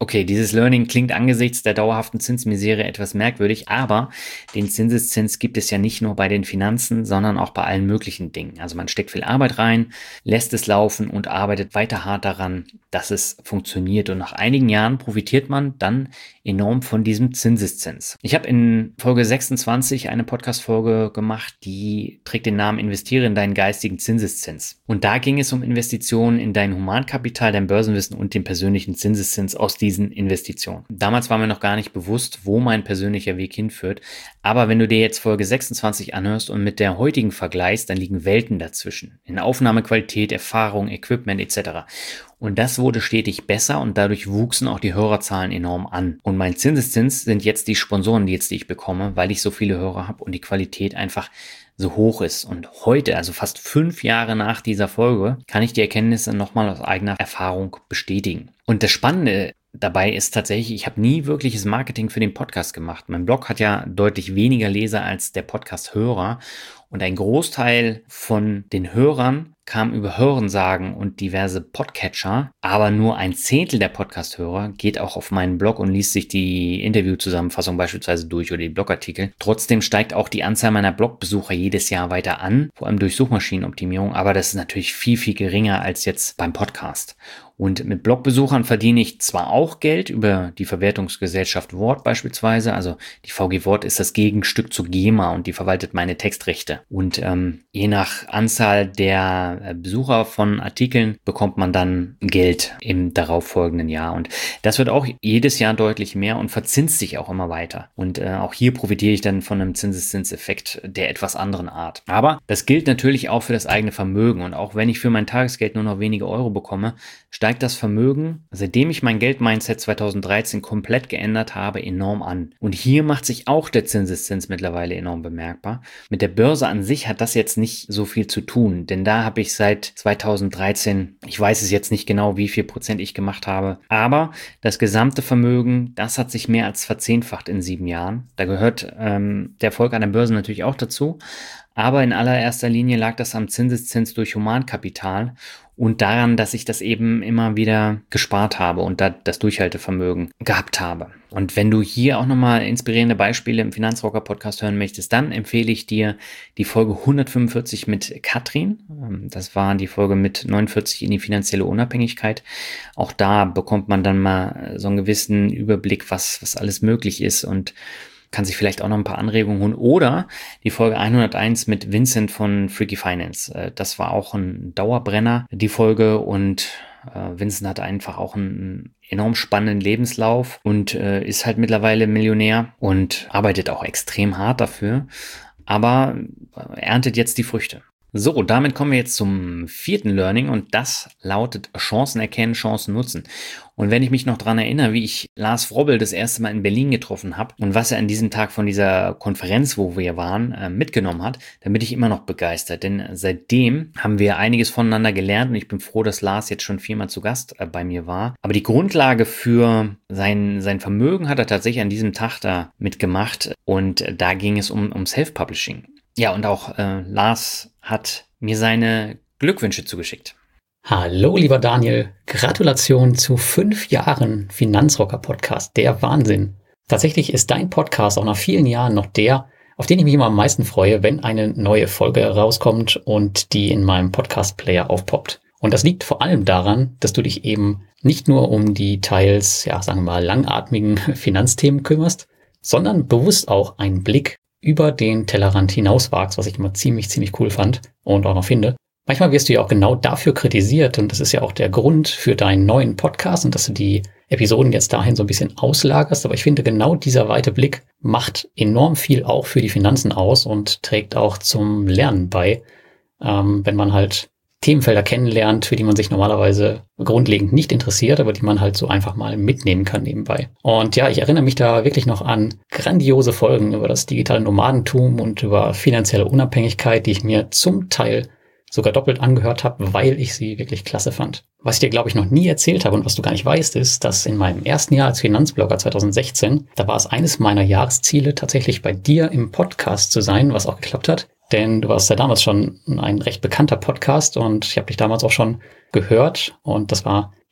Okay, dieses Learning klingt angesichts der dauerhaften Zinsmisere etwas merkwürdig, aber den Zinseszins gibt es ja nicht nur bei den Finanzen, sondern auch bei allen möglichen Dingen. Also man steckt viel Arbeit rein, lässt es laufen und arbeitet weiter hart daran, dass es funktioniert. Und nach einigen Jahren profitiert man dann enorm von diesem Zinseszins. Ich habe in Folge sechsundzwanzig eine Podcast-Folge gemacht, die trägt den Namen Investiere in deinen geistigen Zinseszins. Und da ging es um Investitionen in dein Humankapital, dein Börsenwissen und den persönlichen Zinseszins aus diesen Investitionen. Damals war mir noch gar nicht bewusst, wo mein persönlicher Weg hinführt. Aber wenn du dir jetzt Folge sechsundzwanzig anhörst und mit der heutigen vergleichst, dann liegen Welten dazwischen. In Aufnahmequalität, Erfahrung, Equipment et cetera. Und das wurde stetig besser und dadurch wuchsen auch die Hörerzahlen enorm an. Und mein Zinseszins sind jetzt die Sponsoren, die jetzt die ich bekomme, weil ich so viele Hörer habe und die Qualität einfach so hoch ist. Und heute, also fast fünf Jahre nach dieser Folge, kann ich die Erkenntnisse nochmal aus eigener Erfahrung bestätigen. Und das Spannende dabei ist tatsächlich, ich habe nie wirkliches Marketing für den Podcast gemacht. Mein Blog hat ja deutlich weniger Leser als der Podcast-Hörer. Und ein Großteil von den Hörern kam über Hörensagen und diverse Podcatcher, aber nur ein Zehntel der Podcast-Hörer geht auch auf meinen Blog und liest sich die Interviewzusammenfassung beispielsweise durch oder die Blogartikel. Trotzdem steigt auch die Anzahl meiner Blogbesucher jedes Jahr weiter an, vor allem durch Suchmaschinenoptimierung, aber das ist natürlich viel, viel geringer als jetzt beim Podcast. Und mit Blogbesuchern verdiene ich zwar auch Geld über die Verwertungsgesellschaft Wort beispielsweise, also die V G Wort ist das Gegenstück zur GEMA und die verwaltet meine Textrechte. Und ähm, je nach Anzahl der Besucher von Artikeln bekommt man dann Geld im darauffolgenden Jahr. Und das wird auch jedes Jahr deutlich mehr und verzinst sich auch immer weiter. Und äh, auch hier profitiere ich dann von einem Zinseszinseffekt der etwas anderen Art. Aber das gilt natürlich auch für das eigene Vermögen. Und auch wenn ich für mein Tagesgeld nur noch wenige Euro bekomme, steigt das Vermögen, seitdem ich mein Geld-Mindset zweitausenddreizehn komplett geändert habe, enorm an. Und hier macht sich auch der Zinseszins mittlerweile enorm bemerkbar. Mit der Börse an sich hat das jetzt nicht so viel zu tun, denn da habe ich seit zweitausenddreizehn, ich weiß es jetzt nicht genau, wie viel Prozent ich gemacht habe, aber das gesamte Vermögen, das hat sich mehr als verzehnfacht in sieben Jahren. Da gehört ähm, der Erfolg an der Börse natürlich auch dazu, aber in allererster Linie lag das am Zinseszins durch Humankapital und daran, dass ich das eben immer wieder gespart habe und da das Durchhaltevermögen gehabt habe. Und wenn du hier auch nochmal inspirierende Beispiele im Finanzrocker-Podcast hören möchtest, dann empfehle ich dir die Folge hundertfünfundvierzig mit Katrin. Das war die Folge mit neunundvierzig in die finanzielle Unabhängigkeit. Auch da bekommt man dann mal so einen gewissen Überblick, was, was alles möglich ist und kann sich vielleicht auch noch ein paar Anregungen holen. Oder die Folge hunderteins mit Vincent von Freaky Finance. Das war auch ein Dauerbrenner, die Folge. Und Vincent hat einfach auch einen enorm spannenden Lebenslauf und ist halt mittlerweile Millionär und arbeitet auch extrem hart dafür. Aber erntet jetzt die Früchte. So, damit kommen wir jetzt zum vierten Learning und das lautet Chancen erkennen, Chancen nutzen. Und wenn ich mich noch dran erinnere, wie ich Lars Frobbel das erste Mal in Berlin getroffen habe und was er an diesem Tag von dieser Konferenz, wo wir waren, äh, mitgenommen hat, dann bin ich immer noch begeistert. Denn seitdem haben wir einiges voneinander gelernt und ich bin froh, dass Lars jetzt schon viermal zu Gast äh, bei mir war. Aber die Grundlage für sein, sein Vermögen hat er tatsächlich an diesem Tag da mitgemacht und äh, da ging es um, um Self-Publishing. Ja, und auch äh, Lars hat mir seine Glückwünsche zugeschickt. Hallo, lieber Daniel. Gratulation zu fünf Jahren Finanzrocker-Podcast. Der Wahnsinn. Tatsächlich ist dein Podcast auch nach vielen Jahren noch der, auf den ich mich immer am meisten freue, wenn eine neue Folge rauskommt und die in meinem Podcast-Player aufpoppt. Und das liegt vor allem daran, dass du dich eben nicht nur um die teils, ja, sagen wir mal, langatmigen Finanzthemen kümmerst, sondern bewusst auch einen Blick über den Tellerrand hinauswagst, was ich immer ziemlich, ziemlich cool fand und auch noch finde. Manchmal wirst du ja auch genau dafür kritisiert und das ist ja auch der Grund für deinen neuen Podcast und dass du die Episoden jetzt dahin so ein bisschen auslagerst. Aber ich finde, genau dieser weite Blick macht enorm viel auch für die Finanzen aus und trägt auch zum Lernen bei, ähm, wenn man halt Themenfelder kennenlernt, für die man sich normalerweise grundlegend nicht interessiert, aber die man halt so einfach mal mitnehmen kann nebenbei. Und ja, ich erinnere mich da wirklich noch an grandiose Folgen über das digitale Nomadentum und über finanzielle Unabhängigkeit, die ich mir zum Teil sogar doppelt angehört habe, weil ich sie wirklich klasse fand. Was ich dir, glaube ich, noch nie erzählt habe und was du gar nicht weißt, ist, dass in meinem ersten Jahr als Finanzblogger zweitausendsechzehn, da war es eines meiner Jahresziele, tatsächlich bei dir im Podcast zu sein, was auch geklappt hat. Denn du warst ja damals schon ein recht bekannter Podcast und ich habe dich damals auch schon gehört und das war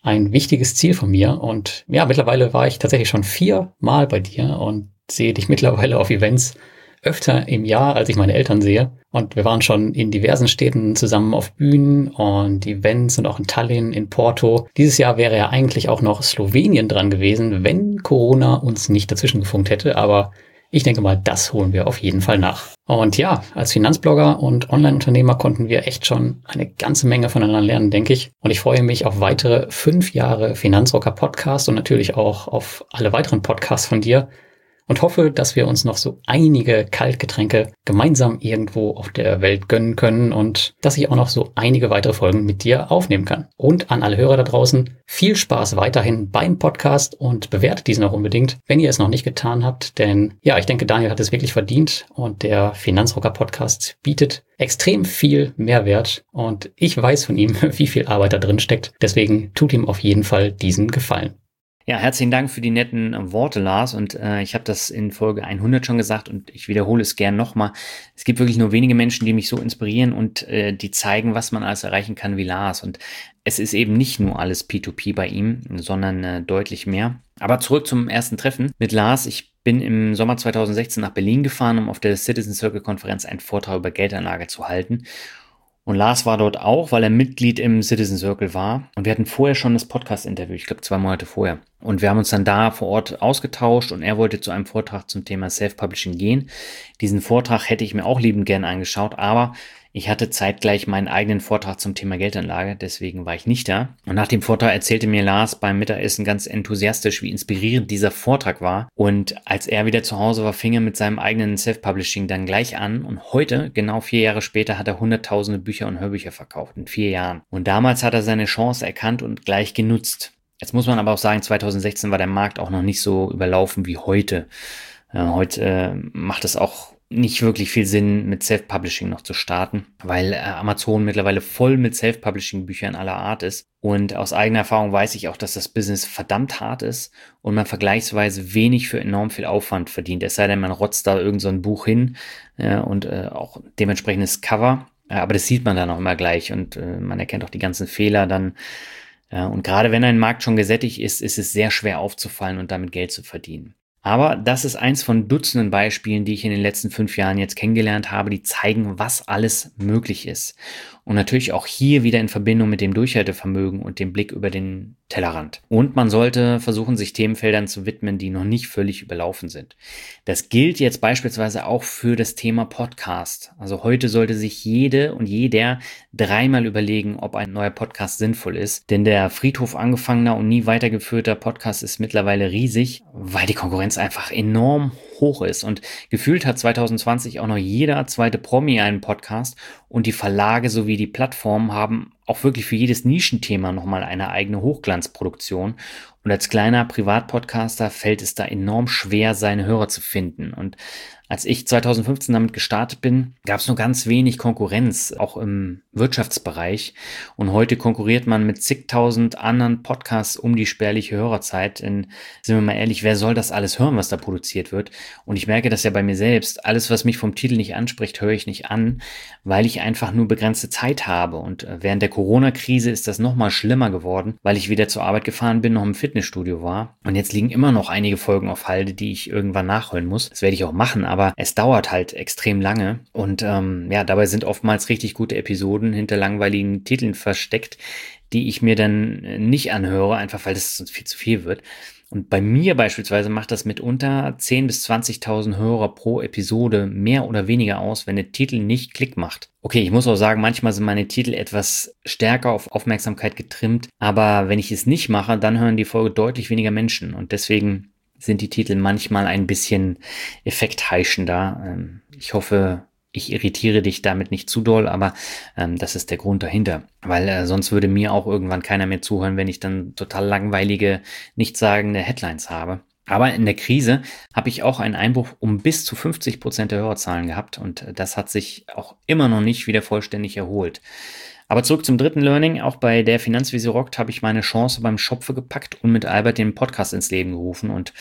ein wichtiges Ziel von mir. Und ja, mittlerweile war ich tatsächlich schon viermal bei dir und sehe dich mittlerweile auf Events öfter im Jahr, als ich meine Eltern sehe. Und wir waren schon in diversen Städten zusammen auf Bühnen und Events und auch in Tallinn, in Porto. Dieses Jahr wäre ja eigentlich auch noch Slowenien dran gewesen, wenn Corona uns nicht dazwischen gefunkt hätte. Aber ich denke mal, das holen wir auf jeden Fall nach. Und ja, als Finanzblogger und Online-Unternehmer konnten wir echt schon eine ganze Menge voneinander lernen, denke ich. Und ich freue mich auf weitere fünf Jahre Finanzrocker Podcast und natürlich auch auf alle weiteren Podcasts von dir. Und hoffe, dass wir uns noch so einige Kaltgetränke gemeinsam irgendwo auf der Welt gönnen können und dass ich auch noch so einige weitere Folgen mit dir aufnehmen kann. Und an alle Hörer da draußen, viel Spaß weiterhin beim Podcast und bewertet diesen auch unbedingt, wenn ihr es noch nicht getan habt. Denn ja, ich denke, Daniel hat es wirklich verdient und der Finanzrocker Podcast bietet extrem viel Mehrwert und ich weiß von ihm, wie viel Arbeit da drin steckt. Deswegen tut ihm auf jeden Fall diesen Gefallen. Ja, herzlichen Dank für die netten Worte, Lars. Und äh, ich habe das in Folge hundert schon gesagt und ich wiederhole es gern nochmal. Es gibt wirklich nur wenige Menschen, die mich so inspirieren und äh, die zeigen, was man alles erreichen kann wie Lars. Und es ist eben nicht nur alles P zwei P bei ihm, sondern äh, deutlich mehr. Aber zurück zum ersten Treffen mit Lars. Ich bin im Sommer zweitausendsechzehn nach Berlin gefahren, um auf der Citizen Circle Konferenz einen Vortrag über Geldanlage zu halten. Und Lars war dort auch, weil er Mitglied im Citizen Circle war. Und wir hatten vorher schon das Podcast-Interview, ich glaube zwei Monate vorher. Und wir haben uns dann da vor Ort ausgetauscht und er wollte zu einem Vortrag zum Thema Self-Publishing gehen. Diesen Vortrag hätte ich mir auch liebend gern angeschaut, aber ich hatte zeitgleich meinen eigenen Vortrag zum Thema Geldanlage, deswegen war ich nicht da. Und nach dem Vortrag erzählte mir Lars beim Mittagessen ganz enthusiastisch, wie inspirierend dieser Vortrag war. Und als er wieder zu Hause war, fing er mit seinem eigenen Self-Publishing dann gleich an. Und heute, genau vier Jahre später, hat er hunderttausende Bücher und Hörbücher verkauft, in vier Jahren. Und damals hat er seine Chance erkannt und gleich genutzt. Jetzt muss man aber auch sagen, zweitausendsechzehn war der Markt auch noch nicht so überlaufen wie heute. Äh, heute äh, macht es auch nicht wirklich viel Sinn, mit Self-Publishing noch zu starten, weil äh, Amazon mittlerweile voll mit Self-Publishing-Büchern aller Art ist. Und aus eigener Erfahrung weiß ich auch, dass das Business verdammt hart ist und man vergleichsweise wenig für enorm viel Aufwand verdient. Es sei denn, man rotzt da irgend so ein Buch hin äh, und äh, auch dementsprechendes Cover. Äh, aber das sieht man dann auch immer gleich und äh, man erkennt auch die ganzen Fehler dann. Äh, und gerade wenn ein Markt schon gesättigt ist, ist es sehr schwer aufzufallen und damit Geld zu verdienen. Aber das ist eins von Dutzenden Beispielen, die ich in den letzten fünf Jahren jetzt kennengelernt habe, die zeigen, was alles möglich ist. Und natürlich auch hier wieder in Verbindung mit dem Durchhaltevermögen und dem Blick über den Tellerrand. Und man sollte versuchen, sich Themenfeldern zu widmen, die noch nicht völlig überlaufen sind. Das gilt jetzt beispielsweise auch für das Thema Podcast. Also heute sollte sich jede und jeder dreimal überlegen, ob ein neuer Podcast sinnvoll ist. Denn der Friedhof angefangener und nie weitergeführter Podcast ist mittlerweile riesig, weil die Konkurrenz einfach enorm hoch ist. Und gefühlt hat zwanzig zwanzig auch noch jeder zweite Promi einen Podcast und die Verlage sowie die Plattformen haben auch wirklich für jedes Nischenthema nochmal eine eigene Hochglanzproduktion. Und als kleiner Privatpodcaster fällt es da enorm schwer, seine Hörer zu finden. Und als ich zwanzig fünfzehn damit gestartet bin, gab es nur ganz wenig Konkurrenz, auch im Wirtschaftsbereich. Und heute konkurriert man mit zigtausend anderen Podcasts um die spärliche Hörerzeit. Denn sind wir mal ehrlich, wer soll das alles hören, was da produziert wird? Und ich merke das ja bei mir selbst. Alles, was mich vom Titel nicht anspricht, höre ich nicht an, weil ich einfach nur begrenzte Zeit habe. Und während der Corona-Krise ist das nochmal schlimmer geworden, weil ich wieder zur Arbeit gefahren bin, noch im Fitnessstudio war. Und jetzt liegen immer noch einige Folgen auf Halde, die ich irgendwann nachholen muss. Das werde ich auch machen, aber es dauert halt extrem lange. Und ähm, ja, dabei sind oftmals richtig gute Episoden hinter langweiligen Titeln versteckt, die ich mir dann nicht anhöre, einfach weil das sonst viel zu viel wird. Und bei mir beispielsweise macht das mitunter zehntausend bis zwanzigtausend Hörer pro Episode mehr oder weniger aus, wenn der Titel nicht Klick macht. Okay, ich muss auch sagen, manchmal sind meine Titel etwas stärker auf Aufmerksamkeit getrimmt, aber wenn ich es nicht mache, dann hören die Folge deutlich weniger Menschen und deswegen sind die Titel manchmal ein bisschen effektheischender. Ich hoffe, ich irritiere dich damit nicht zu doll, aber ähm, das ist der Grund dahinter. Weil äh, sonst würde mir auch irgendwann keiner mehr zuhören, wenn ich dann total langweilige, nichtssagende Headlines habe. Aber in der Krise habe ich auch einen Einbruch um bis zu fünfzig Prozent der Hörerzahlen gehabt und das hat sich auch immer noch nicht wieder vollständig erholt. Aber zurück zum dritten Learning. Auch bei der Finanzvisier rockt habe ich meine Chance beim Schopfe gepackt und mit Albert den Podcast ins Leben gerufen. Und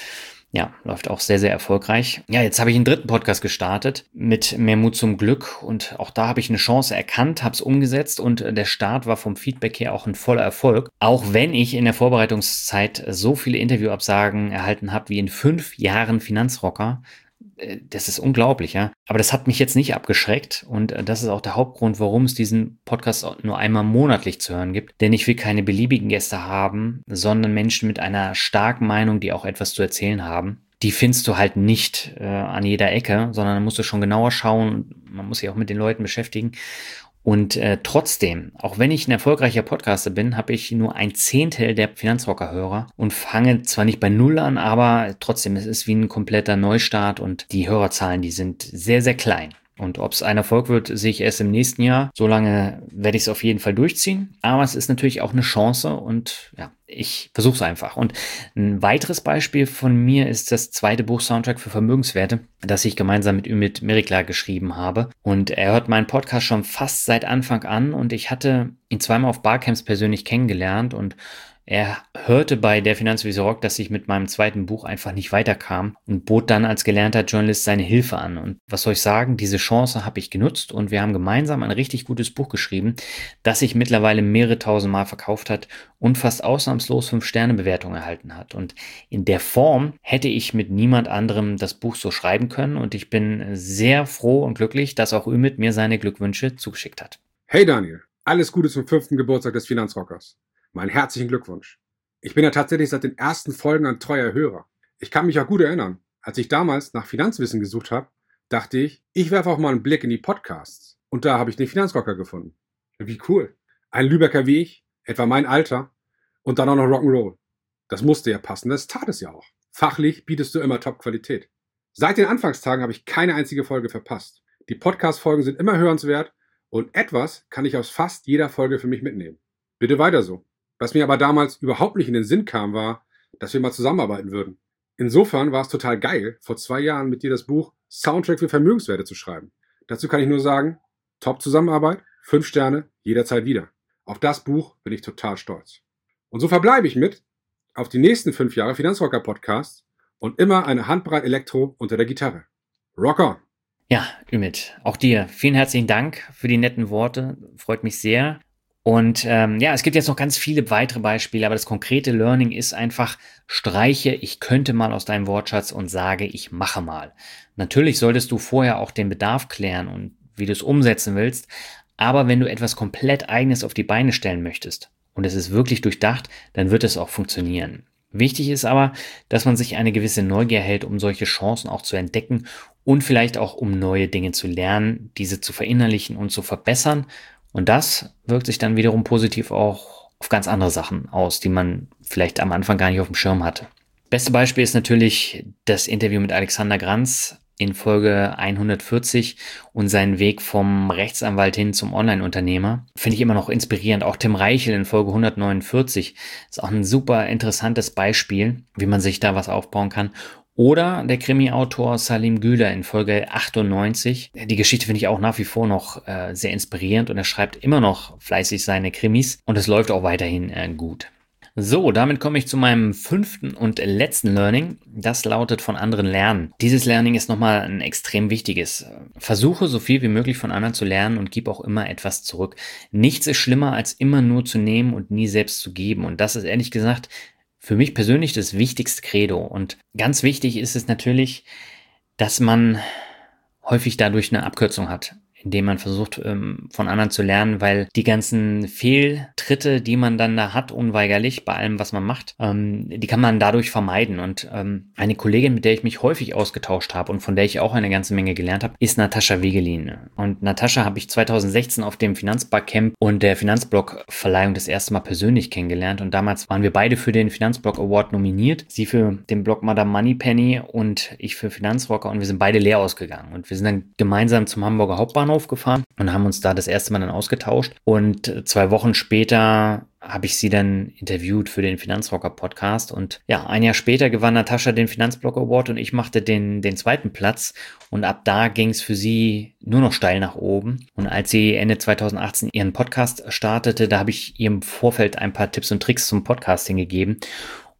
Ja, läuft auch sehr, sehr erfolgreich. Ja, jetzt habe ich einen dritten Podcast gestartet mit Mehr Mut zum Glück und auch da habe ich eine Chance erkannt, habe es umgesetzt und der Start war vom Feedback her auch ein voller Erfolg. Auch wenn ich in der Vorbereitungszeit so viele Interviewabsagen erhalten habe wie in fünf Jahren Finanzrocker. Das ist unglaublich, ja. Aber das hat mich jetzt nicht abgeschreckt und das ist auch der Hauptgrund, warum es diesen Podcast nur einmal monatlich zu hören gibt. Denn ich will keine beliebigen Gäste haben, sondern Menschen mit einer starken Meinung, die auch etwas zu erzählen haben. Die findest du halt nicht äh, an jeder Ecke, sondern da musst du schon genauer schauen. Man muss sich auch mit den Leuten beschäftigen. Und äh, trotzdem, auch wenn ich ein erfolgreicher Podcaster bin, habe ich nur ein Zehntel der Finanzrocker-Hörer und fange zwar nicht bei Null an, aber trotzdem, es ist wie ein kompletter Neustart und die Hörerzahlen, die sind sehr, sehr klein. Und ob es ein Erfolg wird, sehe ich erst im nächsten Jahr. Solange werde ich es auf jeden Fall durchziehen. Aber es ist natürlich auch eine Chance und ja, ich versuche es einfach. Und ein weiteres Beispiel von mir ist das zweite Buch Soundtrack für Vermögenswerte, das ich gemeinsam mit Ümit Meriklal geschrieben habe. Und er hört meinen Podcast schon fast seit Anfang an und ich hatte ihn zweimal auf Barcamps persönlich kennengelernt und er hörte bei Der Finanzvisor Rock, dass ich mit meinem zweiten Buch einfach nicht weiterkam und bot dann als gelernter Journalist seine Hilfe an. Und was soll ich sagen, diese Chance habe ich genutzt und wir haben gemeinsam ein richtig gutes Buch geschrieben, das sich mittlerweile mehrere tausend Mal verkauft hat und fast ausnahmslos fünf Sterne Bewertung erhalten hat. Und in der Form hätte ich mit niemand anderem das Buch so schreiben können und ich bin sehr froh und glücklich, dass auch Ümit mir seine Glückwünsche zugeschickt hat. Hey Daniel, alles Gute zum fünften Geburtstag des Finanzrockers. Meinen herzlichen Glückwunsch. Ich bin ja tatsächlich seit den ersten Folgen ein treuer Hörer. Ich kann mich auch gut erinnern, als ich damals nach Finanzwissen gesucht habe, dachte ich, ich werfe auch mal einen Blick in die Podcasts. Und da habe ich den Finanzrocker gefunden. Wie cool. Ein Lübecker wie ich, etwa mein Alter, und dann auch noch Rock'n'Roll. Das musste ja passen, das tat es ja auch. Fachlich bietest du immer Top-Qualität. Seit den Anfangstagen habe ich keine einzige Folge verpasst. Die Podcast-Folgen sind immer hörenswert und etwas kann ich aus fast jeder Folge für mich mitnehmen. Bitte weiter so. Was mir aber damals überhaupt nicht in den Sinn kam, war, dass wir mal zusammenarbeiten würden. Insofern war es total geil, vor zwei Jahren mit dir das Buch Soundtrack für Vermögenswerte zu schreiben. Dazu kann ich nur sagen, top Zusammenarbeit, fünf Sterne, jederzeit wieder. Auf das Buch bin ich total stolz. Und so verbleibe ich mit auf die nächsten fünf Jahre Finanzrocker-Podcast und immer eine Handbreit Elektro unter der Gitarre. Rock on! Ja, Ümit, auch dir vielen herzlichen Dank für die netten Worte, freut mich sehr. Und ähm, ja, es gibt jetzt noch ganz viele weitere Beispiele, aber das konkrete Learning ist einfach, streiche, ich könnte mal aus deinem Wortschatz und sage, ich mache mal. Natürlich solltest du vorher auch den Bedarf klären und wie du es umsetzen willst, aber wenn du etwas komplett Eigenes auf die Beine stellen möchtest und es ist wirklich durchdacht, dann wird es auch funktionieren. Wichtig ist aber, dass man sich eine gewisse Neugier hält, um solche Chancen auch zu entdecken und vielleicht auch um neue Dinge zu lernen, diese zu verinnerlichen und zu verbessern. Und das wirkt sich dann wiederum positiv auch auf ganz andere Sachen aus, die man vielleicht am Anfang gar nicht auf dem Schirm hatte. Beste Beispiel ist natürlich das Interview mit Alexander Granz in Folge hundertvierzig und seinen Weg vom Rechtsanwalt hin zum Online-Unternehmer. Finde ich immer noch inspirierend. Auch Tim Reichel in Folge hundertneunundvierzig ist auch ein super interessantes Beispiel, wie man sich da was aufbauen kann. Oder der Krimi-Autor Salim Güler in Folge achtundneunzig. Die Geschichte finde ich auch nach wie vor noch äh, sehr inspirierend und er schreibt immer noch fleißig seine Krimis und es läuft auch weiterhin äh, gut. So, damit komme ich zu meinem fünften und letzten Learning. Das lautet von anderen lernen. Dieses Learning ist nochmal ein extrem wichtiges. Versuche so viel wie möglich von anderen zu lernen und gib auch immer etwas zurück. Nichts ist schlimmer, als immer nur zu nehmen und nie selbst zu geben. Und das ist ehrlich gesagt für mich persönlich das wichtigste Credo. Und ganz wichtig ist es natürlich, dass man häufig dadurch eine Abkürzung hat, indem man versucht, von anderen zu lernen, weil die ganzen Fehltritte, die man dann da hat, unweigerlich bei allem, was man macht, die kann man dadurch vermeiden. Und eine Kollegin, mit der ich mich häufig ausgetauscht habe und von der ich auch eine ganze Menge gelernt habe, ist Natascha Wegelin. Und Natascha habe ich zweitausendsechzehn auf dem Finanzbarcamp und der Finanzblog-Verleihung das erste Mal persönlich kennengelernt. Und damals waren wir beide für den Finanzblog Award nominiert. Sie für den Blog Madame Moneypenny und ich für Finanzrocker. Und wir sind beide leer ausgegangen. Und wir sind dann gemeinsam zum Hamburger Hauptbahnhof gefahren und haben uns da das erste Mal dann ausgetauscht und zwei Wochen später habe ich sie dann interviewt für den Finanzrocker Podcast und ja, ein Jahr später gewann Natascha den Finanzblog Award und ich machte den, den zweiten Platz und ab da ging es für sie nur noch steil nach oben und als sie Ende zweitausendachtzehn ihren Podcast startete, da habe ich ihr im Vorfeld ein paar Tipps und Tricks zum Podcasting gegeben.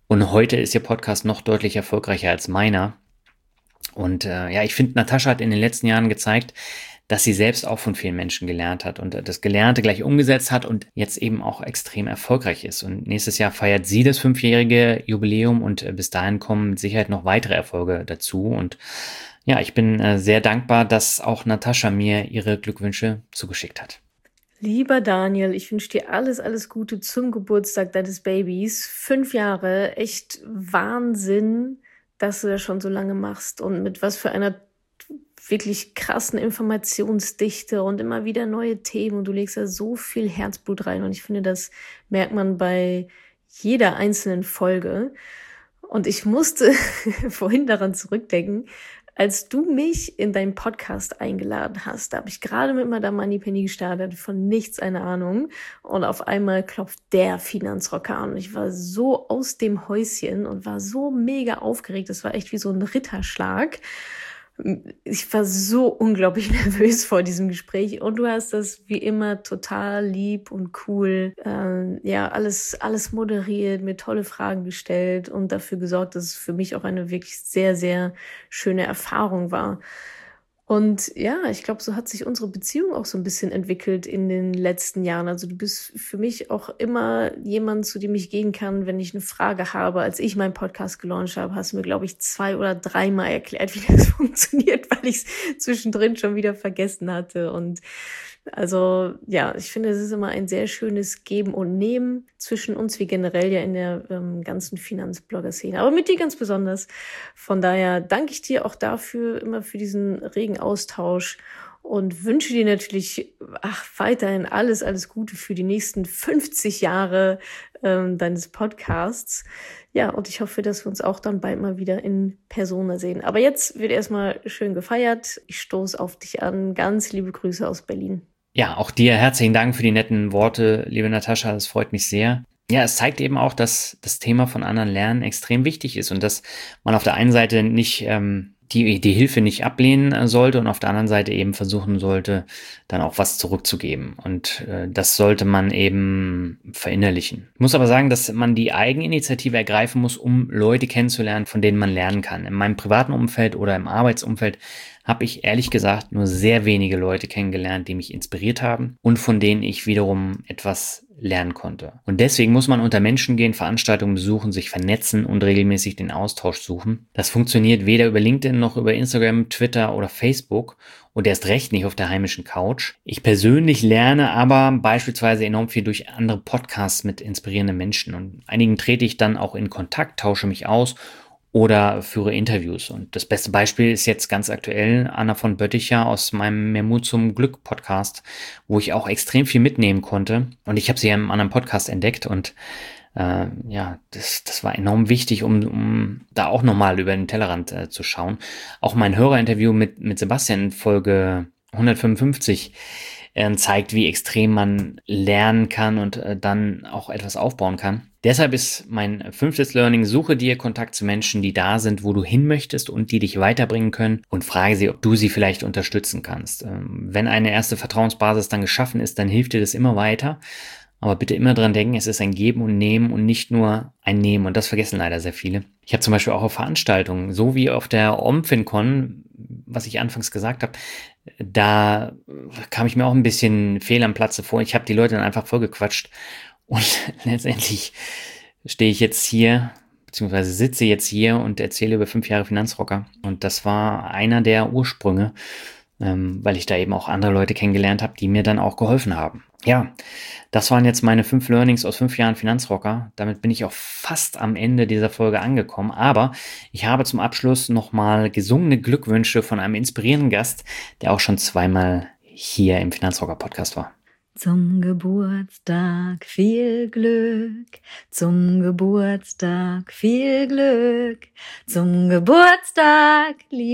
Und heute ist ihr Podcast noch deutlich erfolgreicher als meiner. Und äh, ja, ich finde, Natascha hat in den letzten Jahren gezeigt, dass sie selbst auch von vielen Menschen gelernt hat und das Gelernte gleich umgesetzt hat und jetzt eben auch extrem erfolgreich ist. Und nächstes Jahr feiert sie das fünfjährige Jubiläum und äh, bis dahin kommen mit Sicherheit noch weitere Erfolge dazu. Und ja, ich bin äh, sehr dankbar, dass auch Natascha mir ihre Glückwünsche zugeschickt hat. Lieber Daniel, ich wünsche dir alles, alles Gute zum Geburtstag deines Babys. Fünf Jahre, echt Wahnsinn, dass du das schon so lange machst und mit was für einer wirklich krassen Informationsdichte und immer wieder neue Themen und du legst da so viel Herzblut rein und ich finde, das merkt man bei jeder einzelnen Folge. Und ich musste vorhin daran zurückdenken, als du mich in deinen Podcast eingeladen hast, da habe ich gerade mit Madame Moneypenny gestartet, von nichts eine Ahnung. Und auf einmal klopft der Finanzrocker an. Und ich war so aus dem Häuschen und war so mega aufgeregt. Das war echt wie so ein Ritterschlag. Ich war so unglaublich nervös vor diesem Gespräch und du hast das wie immer total lieb und cool, äh, ja, alles, alles moderiert, mir tolle Fragen gestellt und dafür gesorgt, dass es für mich auch eine wirklich sehr, sehr schöne Erfahrung war. Und ja, ich glaube, so hat sich unsere Beziehung auch so ein bisschen entwickelt in den letzten Jahren. Also du bist für mich auch immer jemand, zu dem ich gehen kann, wenn ich eine Frage habe. Als ich meinen Podcast gelauncht habe, hast du mir, glaube ich, zwei oder dreimal erklärt, wie das funktioniert, weil ich es zwischendrin schon wieder vergessen hatte. Und also ja, ich finde, es ist immer ein sehr schönes Geben und Nehmen zwischen uns, wie generell ja in der ähm, ganzen Finanzblogger-Szene, aber mit dir ganz besonders. Von daher danke ich dir auch dafür, immer für diesen regen Austausch und wünsche dir natürlich ach, weiterhin alles, alles Gute für die nächsten fünfzig Jahre ähm, deines Podcasts. Ja, und ich hoffe, dass wir uns auch dann bald mal wieder in Persona sehen. Aber jetzt wird erstmal schön gefeiert. Ich stoße auf dich an. Ganz liebe Grüße aus Berlin. Ja, auch dir herzlichen Dank für die netten Worte, liebe Natascha, das freut mich sehr. Ja, es zeigt eben auch, dass das Thema von anderen lernen extrem wichtig ist und dass man auf der einen Seite nicht ähm, die, die Hilfe nicht ablehnen sollte und auf der anderen Seite eben versuchen sollte, dann auch was zurückzugeben. Und äh, das sollte man eben verinnerlichen. Ich muss aber sagen, dass man die Eigeninitiative ergreifen muss, um Leute kennenzulernen, von denen man lernen kann. In meinem privaten Umfeld oder im Arbeitsumfeld habe ich ehrlich gesagt nur sehr wenige Leute kennengelernt, die mich inspiriert haben und von denen ich wiederum etwas lernen konnte. Und deswegen muss man unter Menschen gehen, Veranstaltungen besuchen, sich vernetzen und regelmäßig den Austausch suchen. Das funktioniert weder über LinkedIn noch über Instagram, Twitter oder Facebook und erst recht nicht auf der heimischen Couch. Ich persönlich lerne aber beispielsweise enorm viel durch andere Podcasts mit inspirierenden Menschen und einigen trete ich dann auch in Kontakt, tausche mich aus oder führe Interviews. Und das beste Beispiel ist jetzt ganz aktuell Anna von Bötticher aus meinem Mehr Mut zum Glück Podcast, wo ich auch extrem viel mitnehmen konnte. Und ich habe sie in einem anderen Podcast entdeckt und äh, ja, das, das war enorm wichtig, um, um da auch nochmal über den Tellerrand äh, zu schauen. Auch mein Hörerinterview mit, mit Sebastian in Folge hundertfünfundfünfzig äh, zeigt, wie extrem man lernen kann und äh, dann auch etwas aufbauen kann. Deshalb ist mein fünftes Learning: Suche dir Kontakt zu Menschen, die da sind, wo du hin möchtest und die dich weiterbringen können und frage sie, ob du sie vielleicht unterstützen kannst. Wenn eine erste Vertrauensbasis dann geschaffen ist, dann hilft dir das immer weiter. Aber bitte immer dran denken, es ist ein Geben und Nehmen und nicht nur ein Nehmen. Und das vergessen leider sehr viele. Ich habe zum Beispiel auch auf Veranstaltungen, so wie auf der OMFINCon, was ich anfangs gesagt habe, da kam ich mir auch ein bisschen fehl am Platze vor. Ich habe die Leute dann einfach vollgequatscht. Und letztendlich stehe ich jetzt hier, beziehungsweise sitze jetzt hier und erzähle über fünf Jahre Finanzrocker. Und das war einer der Ursprünge, ähm, weil ich da eben auch andere Leute kennengelernt habe, die mir dann auch geholfen haben. Ja, das waren jetzt meine fünf Learnings aus fünf Jahren Finanzrocker. Damit bin ich auch fast am Ende dieser Folge angekommen. Aber ich habe zum Abschluss nochmal gesungene Glückwünsche von einem inspirierenden Gast, der auch schon zweimal hier im Finanzrocker-Podcast war. Zum Geburtstag viel Glück, zum Geburtstag viel Glück, zum Geburtstag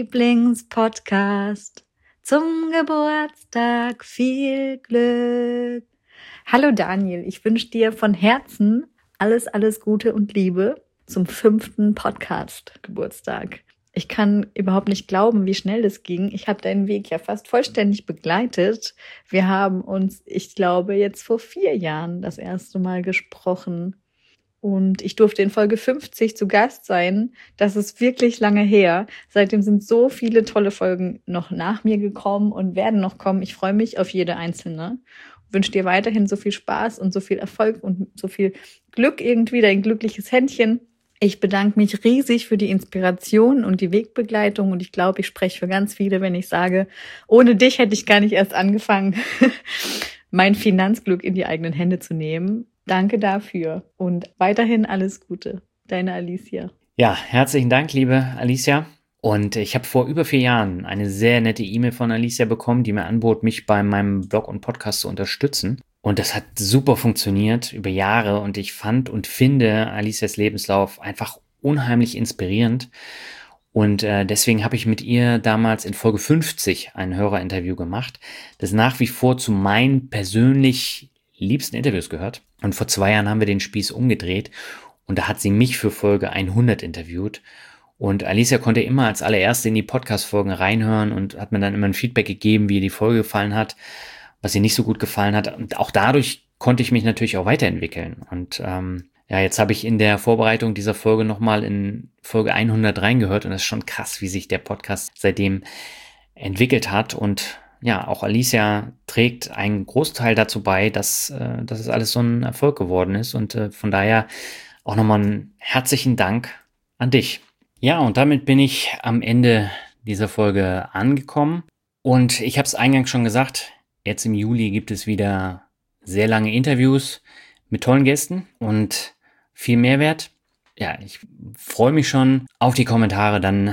Lieblingspodcast, zum Geburtstag viel Glück. Hallo Daniel, ich wünsche dir von Herzen alles, alles Gute und Liebe zum fünften Podcast-Geburtstag. Ich kann überhaupt nicht glauben, wie schnell das ging. Ich habe deinen Weg ja fast vollständig begleitet. Wir haben uns, ich glaube, jetzt vor vier Jahren das erste Mal gesprochen. Und ich durfte in Folge fünfzig zu Gast sein. Das ist wirklich lange her. Seitdem sind so viele tolle Folgen noch nach mir gekommen und werden noch kommen. Ich freue mich auf jede einzelne. Ich wünsche dir weiterhin so viel Spaß und so viel Erfolg und so viel Glück irgendwie, dein glückliches Händchen. Ich bedanke mich riesig für die Inspiration und die Wegbegleitung und ich glaube, ich spreche für ganz viele, wenn ich sage, ohne dich hätte ich gar nicht erst angefangen, mein Finanzglück in die eigenen Hände zu nehmen. Danke dafür und weiterhin alles Gute. Deine Alicia. Ja, herzlichen Dank, liebe Alicia. Und ich habe vor über vier Jahren eine sehr nette E-Mail von Alicia bekommen, die mir anbot, mich bei meinem Blog und Podcast zu unterstützen. Und das hat super funktioniert über Jahre und ich fand und finde Alicias Lebenslauf einfach unheimlich inspirierend. Und äh, deswegen habe ich mit ihr damals in Folge fünfzig ein Hörerinterview gemacht, das nach wie vor zu meinen persönlich liebsten Interviews gehört. Und vor zwei Jahren haben wir den Spieß umgedreht und da hat sie mich für Folge hundert interviewt. Und Alicia konnte immer als allererste in die Podcast-Folgen reinhören und hat mir dann immer ein Feedback gegeben, wie ihr die Folge gefallen hat, was ihr nicht so gut gefallen hat. Und auch dadurch konnte ich mich natürlich auch weiterentwickeln. Und ähm, ja, jetzt habe ich in der Vorbereitung dieser Folge nochmal in Folge hundert reingehört und es ist schon krass, wie sich der Podcast seitdem entwickelt hat. Und ja, auch Alicia trägt einen Großteil dazu bei, dass, äh, dass es alles so ein Erfolg geworden ist. Und äh, von daher auch nochmal einen herzlichen Dank an dich. Ja, und damit bin ich am Ende dieser Folge angekommen. Und ich habe es eingangs schon gesagt, jetzt im Juli gibt es wieder sehr lange Interviews mit tollen Gästen und viel Mehrwert. Ja, ich freue mich schon auf die Kommentare dann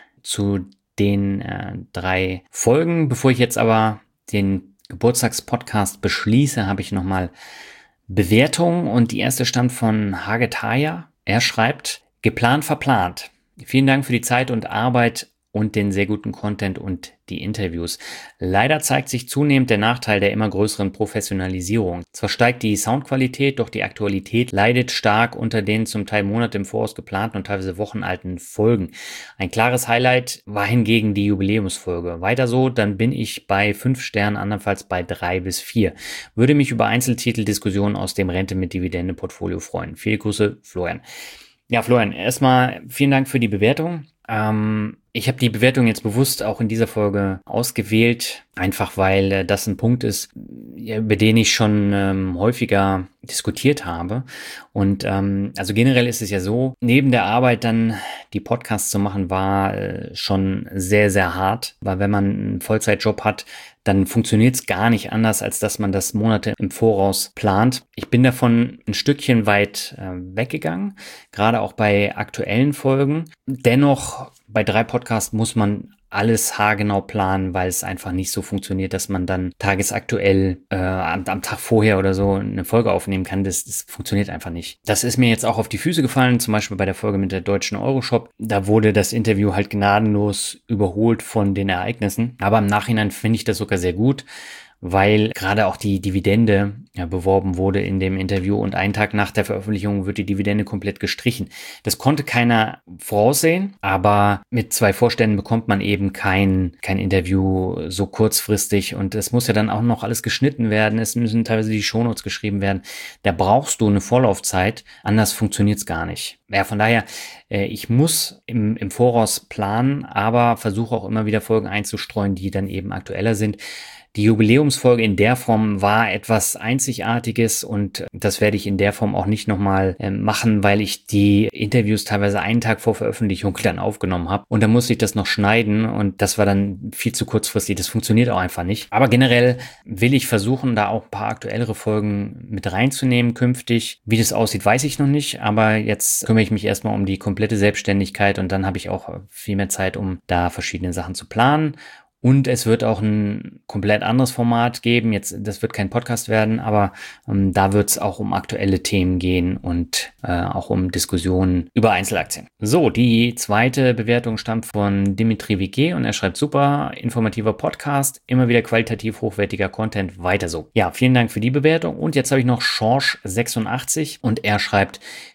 zu den äh, drei Folgen. Bevor ich jetzt aber den Geburtstagspodcast beschließe, habe ich nochmal Bewertungen und die erste stammt von Hagetaya. Er schreibt, geplant, verplant. Vielen Dank für die Zeit und Arbeit und den sehr guten Content und die Interviews. Leider zeigt sich zunehmend der Nachteil der immer größeren Professionalisierung. Zwar steigt die Soundqualität, doch die Aktualität leidet stark unter den zum Teil Monate im Voraus geplanten und teilweise wochenalten Folgen. Ein klares Highlight war hingegen die Jubiläumsfolge. Weiter so, dann bin ich bei fünf Sternen, andernfalls bei drei bis vier. Würde mich über Einzeltiteldiskussionen aus dem Rente mit Dividende-Portfolio freuen. Viele Grüße, Florian. Ja, Florian, erstmal vielen Dank für die Bewertung. Ähm, ich habe die Bewertung jetzt bewusst auch in dieser Folge ausgewählt, einfach weil äh, das ein Punkt ist, über den ich schon ähm, häufiger diskutiert habe. Und ähm, also generell ist es ja so, neben der Arbeit dann die Podcasts zu machen, war äh, schon sehr, sehr hart, weil wenn man einen Vollzeitjob hat, dann funktioniert es gar nicht anders, als dass man das Monate im Voraus plant. Ich bin davon ein Stückchen weit äh, weggegangen, gerade auch bei aktuellen Folgen. Dennoch, bei drei Podcasts muss man alles haargenau planen, weil es einfach nicht so funktioniert, dass man dann tagesaktuell äh, am, am Tag vorher oder so eine Folge aufnehmen kann. Das, das funktioniert einfach nicht. Das ist mir jetzt auch auf die Füße gefallen, zum Beispiel bei der Folge mit der deutschen Euroshop. Da wurde das Interview halt gnadenlos überholt von den Ereignissen. Aber im Nachhinein finde ich das sogar sehr gut, weil gerade auch die Dividende ja, beworben wurde in dem Interview und einen Tag nach der Veröffentlichung wird die Dividende komplett gestrichen. Das konnte keiner voraussehen, aber mit zwei Vorständen bekommt man eben kein, kein Interview so kurzfristig und es muss ja dann auch noch alles geschnitten werden, es müssen teilweise die Shownotes geschrieben werden. Da brauchst du eine Vorlaufzeit, anders funktioniert es gar nicht. Ja, von daher, äh, ich muss im, im Voraus planen, aber versuche auch immer wieder Folgen einzustreuen, die dann eben aktueller sind. Die Jubiläumsfolge in der Form war etwas Einzigartiges und das werde ich in der Form auch nicht nochmal äh, machen, weil ich die Interviews teilweise einen Tag vor Veröffentlichung dann aufgenommen habe und dann musste ich das noch schneiden und das war dann viel zu kurzfristig. Das funktioniert auch einfach nicht. Aber generell will ich versuchen, da auch ein paar aktuellere Folgen mit reinzunehmen künftig. Wie das aussieht, weiß ich noch nicht, aber jetzt kümmere ich mich erstmal um die komplette Selbstständigkeit und dann habe ich auch viel mehr Zeit, um da verschiedene Sachen zu planen. Und es wird auch ein komplett anderes Format geben. Jetzt, das wird kein Podcast werden, aber ähm, da wird es auch um aktuelle Themen gehen und äh, auch um Diskussionen über Einzelaktien. So, die zweite Bewertung stammt von Dimitri W G und er schreibt, super, informativer Podcast, immer wieder qualitativ hochwertiger Content, weiter so. Ja, vielen Dank für die Bewertung. Und jetzt habe ich noch Schorsch sechsundachtzig und er schreibt,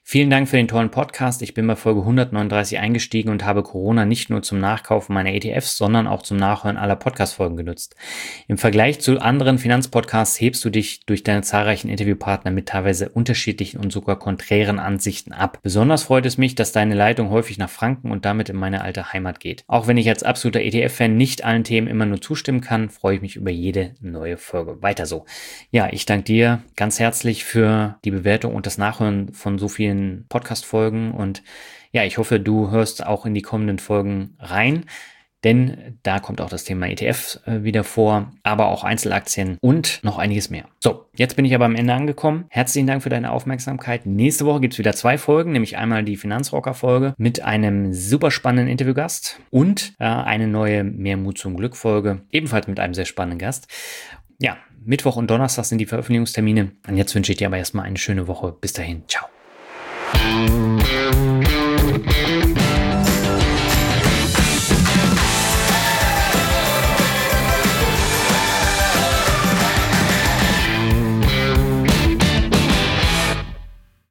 Vielen Dank für den tollen Podcast. Ich bin bei Folge hundertneununddreißig eingestiegen und habe Corona nicht nur zum Nachkaufen meiner E T Fs, sondern auch zum Nachhören aller Podcast-Folgen genutzt. Im Vergleich zu anderen Finanzpodcasts hebst du dich durch deine zahlreichen Interviewpartner mit teilweise unterschiedlichen und sogar konträren Ansichten ab. Besonders freut es mich, dass deine Leitung häufig nach Franken und damit in meine alte Heimat geht. Auch wenn ich als absoluter E T F-Fan nicht allen Themen immer nur zustimmen kann, freue ich mich über jede neue Folge. Weiter so. Ja, ich danke dir ganz herzlich für die Bewertung und das Nachhören von so vielen Podcast-Folgen und ja, ich hoffe, du hörst auch in die kommenden Folgen rein. Denn da kommt auch das Thema E T F äh, wieder vor, aber auch Einzelaktien und noch einiges mehr. So, jetzt bin ich aber am Ende angekommen. Herzlichen Dank für deine Aufmerksamkeit. Nächste Woche gibt's wieder zwei Folgen, nämlich einmal die Finanzrocker-Folge mit einem super spannenden Interviewgast und äh, eine neue Mehr Mut zum Glück-Folge, ebenfalls mit einem sehr spannenden Gast. Ja, Mittwoch und Donnerstag sind die Veröffentlichungstermine. Und jetzt wünsche ich dir aber erstmal eine schöne Woche. Bis dahin, ciao.